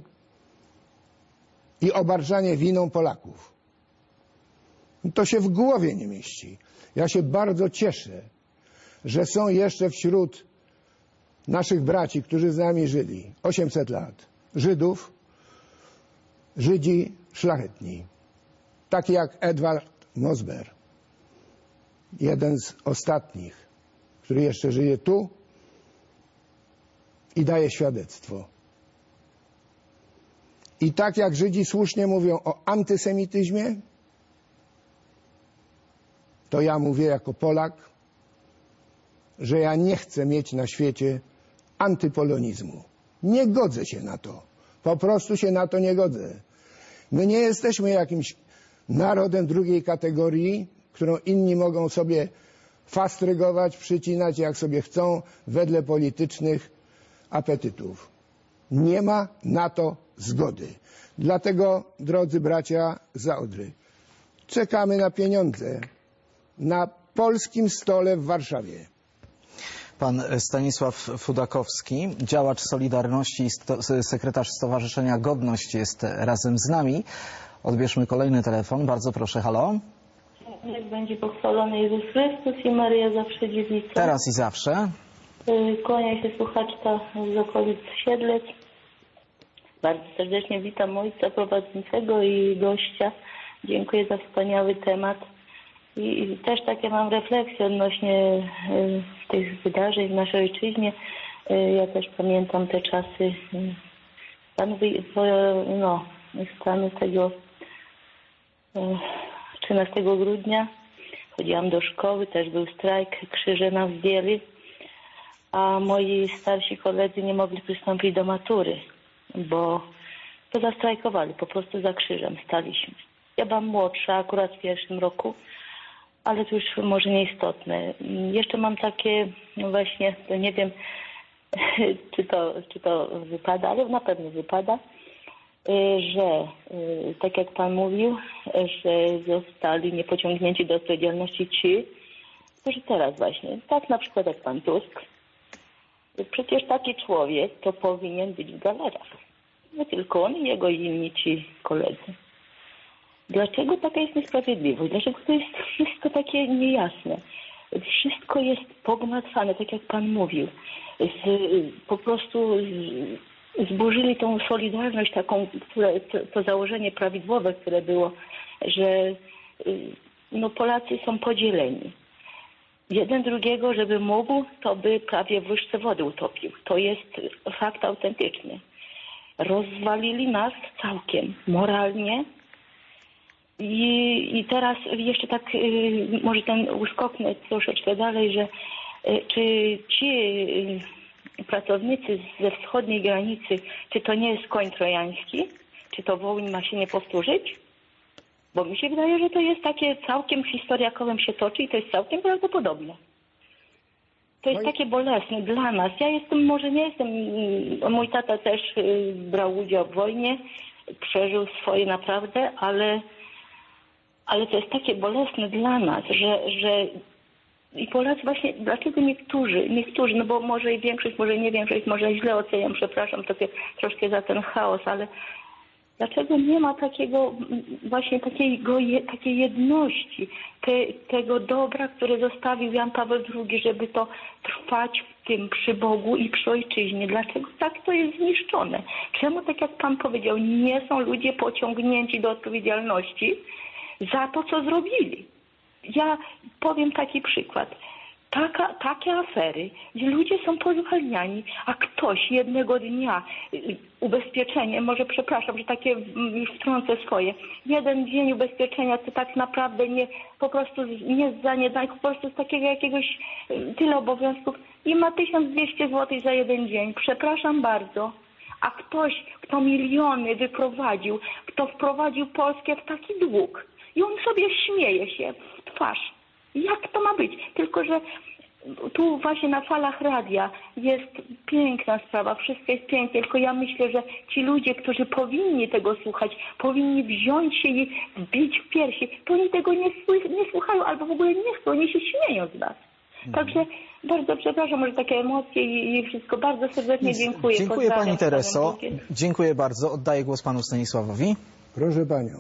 S2: i obarczanie winą Polaków. To się w głowie nie mieści. Ja się bardzo cieszę, że są jeszcze wśród naszych braci, którzy z nami żyli 800 lat, Żydów, Żydzi szlachetni, taki jak Edward Mosber, jeden z ostatnich, który jeszcze żyje tu i daje świadectwo. I tak jak Żydzi słusznie mówią o antysemityzmie, to ja mówię jako Polak że ja nie chcę mieć na świecie antypolonizmu. Nie godzę się na to. Po prostu się na to nie godzę. My nie jesteśmy jakimś narodem drugiej kategorii, którą inni mogą sobie fastrygować, przycinać jak sobie chcą, wedle politycznych apetytów. Nie ma na to zgody. Dlatego, drodzy bracia z Odry, czekamy na pieniądze na polskim stole w Warszawie.
S1: Pan Stanisław Fudakowski, działacz Solidarności i sekretarz Stowarzyszenia Godność jest razem z nami. Odbierzmy kolejny telefon. Bardzo proszę, halo.
S4: Niech będzie pochwalony Jezus Chrystus i Maryja zawsze dziewica.
S1: Teraz i zawsze.
S4: Kłania się słuchaczka z okolic Siedlec. Bardzo serdecznie witam ojca prowadzącego i gościa. Dziękuję za wspaniały temat. I też takie mam refleksje odnośnie tych wydarzeń w naszej ojczyźnie. Ja też pamiętam te czasy stanu tego 13 grudnia. Chodziłam do szkoły, też był strajk, krzyże nam zdjęli, a moi starsi koledzy nie mogli przystąpić do matury, bo zastrajkowali, po prostu za krzyżem staliśmy. Ja byłam młodsza, akurat w pierwszym roku, ale to już może nieistotne. Jeszcze mam takie, właśnie, to nie wiem, czy to wypada, ale na pewno wypada, że tak jak Pan mówił, że zostali niepociągnięci do odpowiedzialności ci, którzy teraz właśnie, tak na przykład jak Pan Tusk, przecież taki człowiek to powinien być w galerach. Nie tylko on i jego inni ci koledzy. Dlaczego taka jest niesprawiedliwość? Dlaczego to jest wszystko takie niejasne? Wszystko jest pogmatwane, tak jak Pan mówił. Po prostu zburzyli tą solidarność taką, to założenie prawidłowe, które było, że Polacy są podzieleni. Jeden drugiego, żeby mógł, to by prawie w łyżce wody utopił. To jest fakt autentyczny. Rozwalili nas całkiem moralnie. I teraz jeszcze tak, może uskoknę troszeczkę dalej, że czy ci pracownicy ze wschodniej granicy, czy to nie jest koń trojański? Czy to Wołyń ma się nie powtórzyć? Bo mi się wydaje, że to jest takie całkiem historia kołem się toczy i to jest całkiem prawdopodobne. To jest takie bolesne dla nas. Ja może nie jestem, mój tata też brał udział w wojnie, przeżył swoje naprawdę, ale to jest takie bolesne dla nas, że i Polacy właśnie, dlaczego niektórzy, no bo może i większość, może nie większość, może źle oceniam, przepraszam troszkę za ten chaos, ale dlaczego nie ma takiego właśnie takiej jedności, tego dobra, które zostawił Jan Paweł II, żeby to trwać w tym przy Bogu i przy ojczyźnie? Dlaczego tak to jest zniszczone? Czemu, tak jak Pan powiedział, nie są ludzie pociągnięci do odpowiedzialności za to, co zrobili? Ja powiem taki przykład. Takie afery, gdzie ludzie są pozwalniani, a ktoś jednego dnia, ubezpieczenie, może przepraszam, że takie już wtrącę swoje, jeden dzień ubezpieczenia to tak naprawdę po prostu nie z zaniedbań, po prostu z takiego jakiegoś tyle obowiązków i ma 1200 zł za jeden dzień. Przepraszam bardzo. A ktoś, kto miliony wyprowadził, kto wprowadził Polskę w taki dług i on sobie śmieje się w twarz. Jak to ma być? Tylko że tu właśnie na falach radia jest piękna sprawa, wszystko jest pięknie, tylko ja myślę, że ci ludzie, którzy powinni tego słuchać, powinni wziąć się i wbić w piersi, to oni tego nie słuchają albo w ogóle nie chcą, oni się śmieją z nas. Także bardzo przepraszam, może takie emocje i wszystko. Bardzo serdecznie dziękuję.
S1: Dziękuję Pani Tereso. Dziękuję bardzo. Oddaję głos Panu Stanisławowi.
S2: Proszę Panią,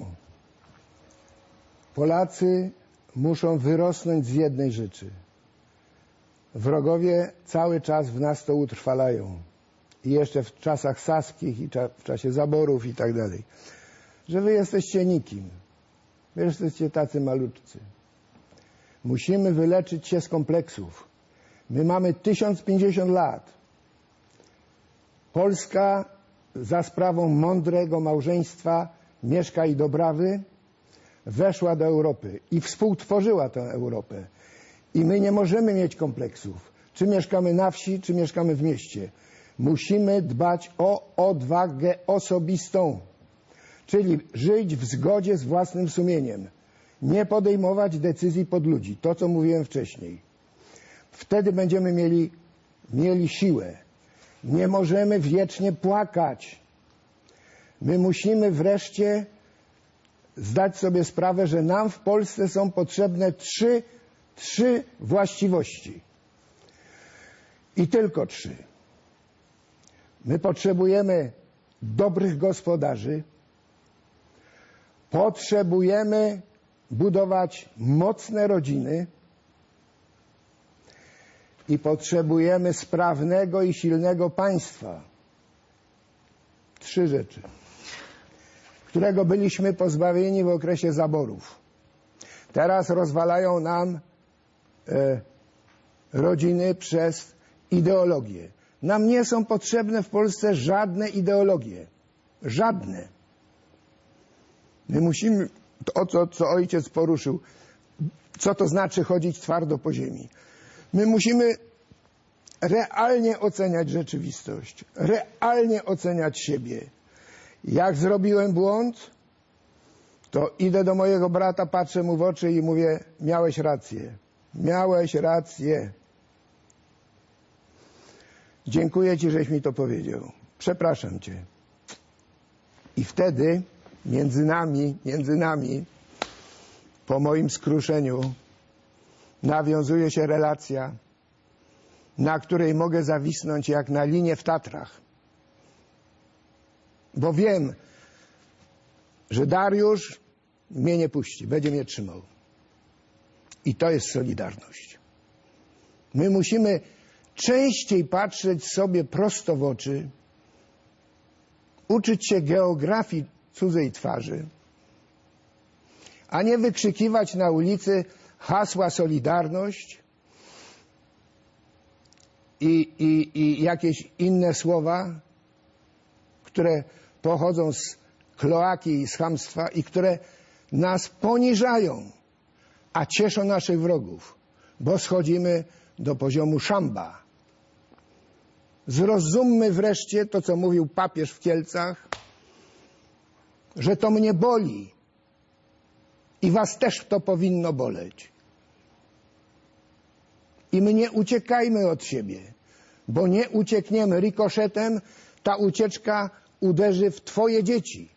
S2: Polacy muszą wyrosnąć z jednej rzeczy. Wrogowie cały czas w nas to utrwalają. I jeszcze w czasach saskich i w czasie zaborów i tak dalej. Że wy jesteście nikim. Wy jesteście tacy malutcy. Musimy wyleczyć się z kompleksów. My mamy 1050 lat. Polska za sprawą mądrego małżeństwa Mieszka i Dobrawy weszła do Europy i współtworzyła tę Europę. I my nie możemy mieć kompleksów. czy mieszkamy na wsi, czy mieszkamy w mieście. Musimy dbać o odwagę osobistą, czyli żyć w zgodzie z własnym sumieniem. Nie podejmować decyzji pod ludzi, to co mówiłem wcześniej. Wtedy będziemy mieli siłę. Nie możemy wiecznie płakać. My musimy wreszcie zdać sobie sprawę, że nam w Polsce są potrzebne trzy właściwości. I tylko 3. My potrzebujemy dobrych gospodarzy, potrzebujemy budować mocne rodziny i potrzebujemy sprawnego i silnego państwa. 3 rzeczy, którego byliśmy pozbawieni w okresie zaborów. Teraz rozwalają nam rodziny przez ideologie. Nam nie są potrzebne w Polsce żadne ideologie. Żadne. My musimy, co ojciec poruszył, co to znaczy chodzić twardo po ziemi. My musimy realnie oceniać rzeczywistość, realnie oceniać siebie. Jak zrobiłem błąd, to idę do mojego brata, patrzę mu w oczy i mówię: miałeś rację, miałeś rację. Dziękuję ci, żeś mi to powiedział. Przepraszam cię. I wtedy między nami, po moim skruszeniu, nawiązuje się relacja, na której mogę zawisnąć jak na linie w Tatrach. Bo wiem, że Dariusz mnie nie puści, będzie mnie trzymał. I to jest solidarność. My musimy częściej patrzeć sobie prosto w oczy, uczyć się geografii cudzej twarzy, a nie wykrzykiwać na ulicy hasła Solidarność i jakieś inne słowa, które pochodzą z kloaki i z chamstwa i które nas poniżają, a cieszą naszych wrogów, bo schodzimy do poziomu szamba. Zrozummy wreszcie to, co mówił papież w Kielcach, że to mnie boli i was też to powinno boleć. I my nie uciekajmy od siebie, bo nie uciekniemy rikoszetem, ta ucieczka uderzy w twoje dzieci,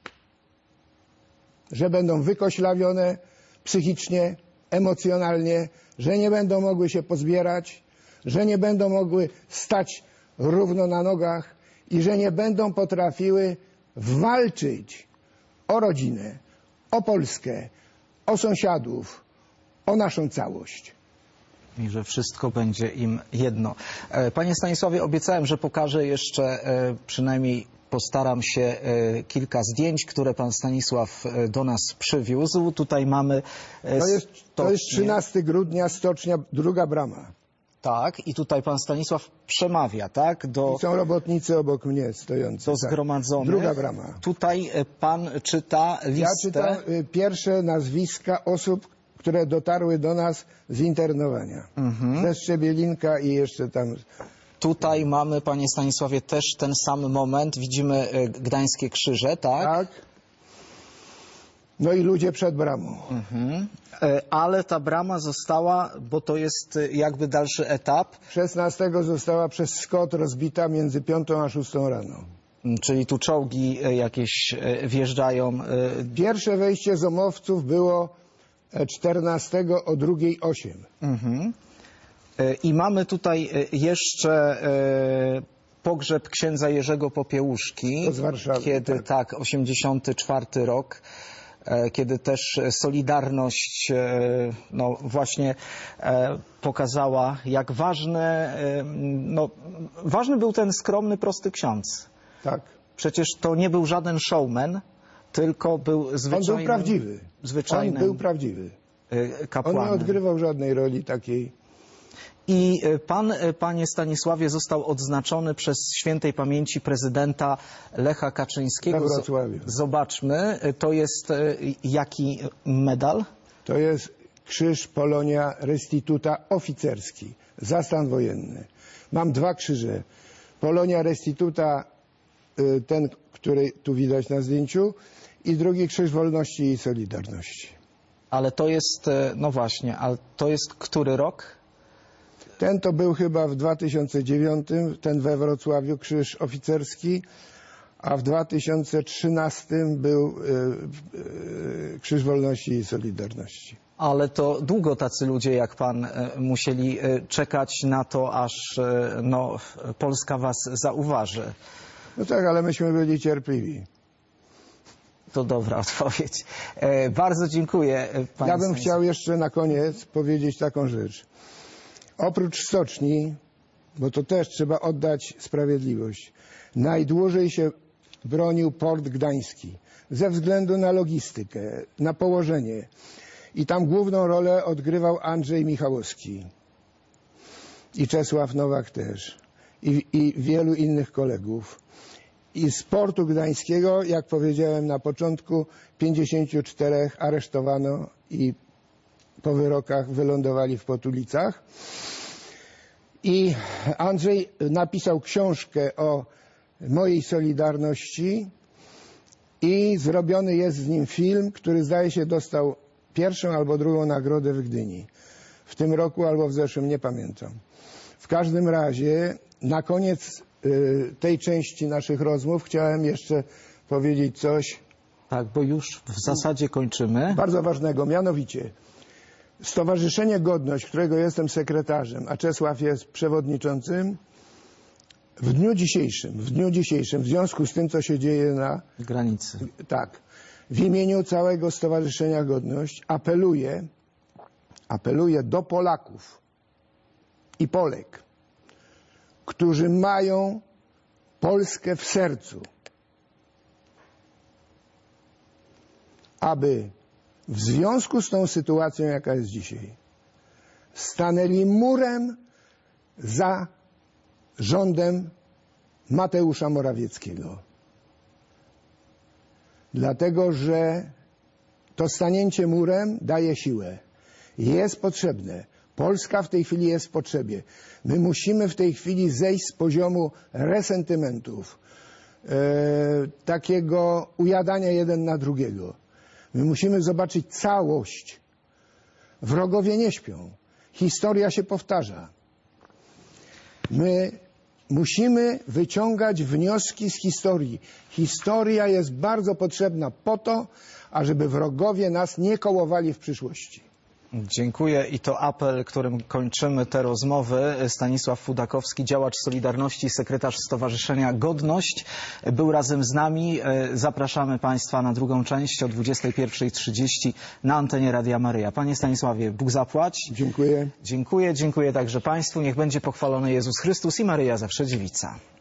S2: że będą wykoślawione psychicznie, emocjonalnie, że nie będą mogły się pozbierać, że nie będą mogły stać równo na nogach i że nie będą potrafiły walczyć o rodzinę, o Polskę, o sąsiadów, o naszą całość.
S1: I że wszystko będzie im jedno. Panie Stanisławie, obiecałem, że pokażę jeszcze, przynajmniej postaram się, kilka zdjęć, które pan Stanisław do nas przywiózł. Tutaj mamy...
S2: To jest 13 grudnia, stocznia, druga brama.
S1: Tak, i tutaj pan Stanisław przemawia, tak?
S2: I są robotnicy obok mnie stojący.
S1: Do zgromadzonych.
S2: Druga brama.
S1: Tutaj pan czyta listę...
S2: Ja czytam pierwsze nazwiska osób, które dotarły do nas z internowania. Ze Szczebielinka i jeszcze tam...
S1: Tutaj mamy, panie Stanisławie, też ten sam moment. Widzimy Gdańskie Krzyże, tak?
S2: Tak. No i ludzie przed bramą.
S1: Ale ta brama została, bo to jest jakby dalszy etap.
S2: 16 została przez Skot rozbita między 5 a 6 rano.
S1: Czyli tu czołgi jakieś wjeżdżają.
S2: Pierwsze wejście zomowców było 14 o 2:08.
S1: I mamy tutaj jeszcze pogrzeb księdza Jerzego Popiełuszki.
S2: To z Warszawy,
S1: kiedy, tak, 84 rok. Kiedy też Solidarność no właśnie pokazała, jak ważny był ten skromny, prosty ksiądz.
S2: Tak.
S1: Przecież to nie był żaden showman, tylko był zwyczajnym...
S2: On był prawdziwy.
S1: Zwyczajnym
S2: On był prawdziwy.
S1: kapłanem.
S2: On nie odgrywał żadnej roli takiej.
S1: I pan, panie Stanisławie, został odznaczony przez świętej pamięci prezydenta Lecha Kaczyńskiego.
S2: We Wrocławiu.
S1: Zobaczmy, to jest jaki medal?
S2: To jest krzyż Polonia Restituta oficerski za stan wojenny. Mam 2 krzyże. Polonia Restituta, ten, który tu widać na zdjęciu, i drugi krzyż Wolności i Solidarności.
S1: Ale to jest, no właśnie, ale to jest który rok?
S2: Ten to był chyba w 2009, ten we Wrocławiu, krzyż oficerski, a w 2013 był krzyż Wolności i Solidarności.
S1: Ale to długo tacy ludzie jak pan musieli czekać na to, aż no, Polska was zauważy.
S2: No tak, ale myśmy byli cierpliwi.
S1: To dobra odpowiedź. Bardzo dziękuję panu.
S2: Ja bym chciał jeszcze na koniec powiedzieć taką rzecz. Oprócz stoczni, bo to też trzeba oddać sprawiedliwość, najdłużej się bronił port gdański ze względu na logistykę, na położenie. I tam główną rolę odgrywał Andrzej Michałowski i Czesław Nowak też i wielu innych kolegów. I z portu gdańskiego, jak powiedziałem na początku, 54 aresztowano i po wyrokach wylądowali w Potulicach. I Andrzej napisał książkę o mojej Solidarności i zrobiony jest z nim film, który zdaje się dostał 1. albo 2. nagrodę w Gdyni. W tym roku albo w zeszłym, nie pamiętam. W każdym razie na koniec tej części naszych rozmów chciałem jeszcze powiedzieć coś.
S1: Tak, bo już w zasadzie kończymy. Bardzo
S2: ważnego, mianowicie Stowarzyszenie Godność, którego jestem sekretarzem, a Czesław jest przewodniczącym, w dniu dzisiejszym, w związku z tym, co się dzieje na
S1: granicy.
S2: Tak. W imieniu całego Stowarzyszenia Godność apeluję do Polaków i Polek, którzy mają Polskę w sercu, aby w związku z tą sytuacją, jaka jest dzisiaj, stanęli murem za rządem Mateusza Morawieckiego. Dlatego, że to stanięcie murem daje siłę. Jest potrzebne. Polska w tej chwili jest w potrzebie. My musimy w tej chwili zejść z poziomu resentymentów, takiego ujadania jeden na drugiego. My musimy zobaczyć całość. Wrogowie nie śpią. Historia się powtarza. My musimy wyciągać wnioski z historii. Historia jest bardzo potrzebna po to, ażeby wrogowie nas nie kołowali w przyszłości.
S1: Dziękuję i to apel, którym kończymy te rozmowy. Stanisław Fudakowski, działacz Solidarności, sekretarz Stowarzyszenia Godność, był razem z nami. Zapraszamy Państwa na drugą część o 21:30 na antenie Radia Maryja. Panie Stanisławie, Bóg zapłać.
S2: Dziękuję.
S1: Dziękuję także Państwu. Niech będzie pochwalony Jezus Chrystus i Maryja zawsze dziewica.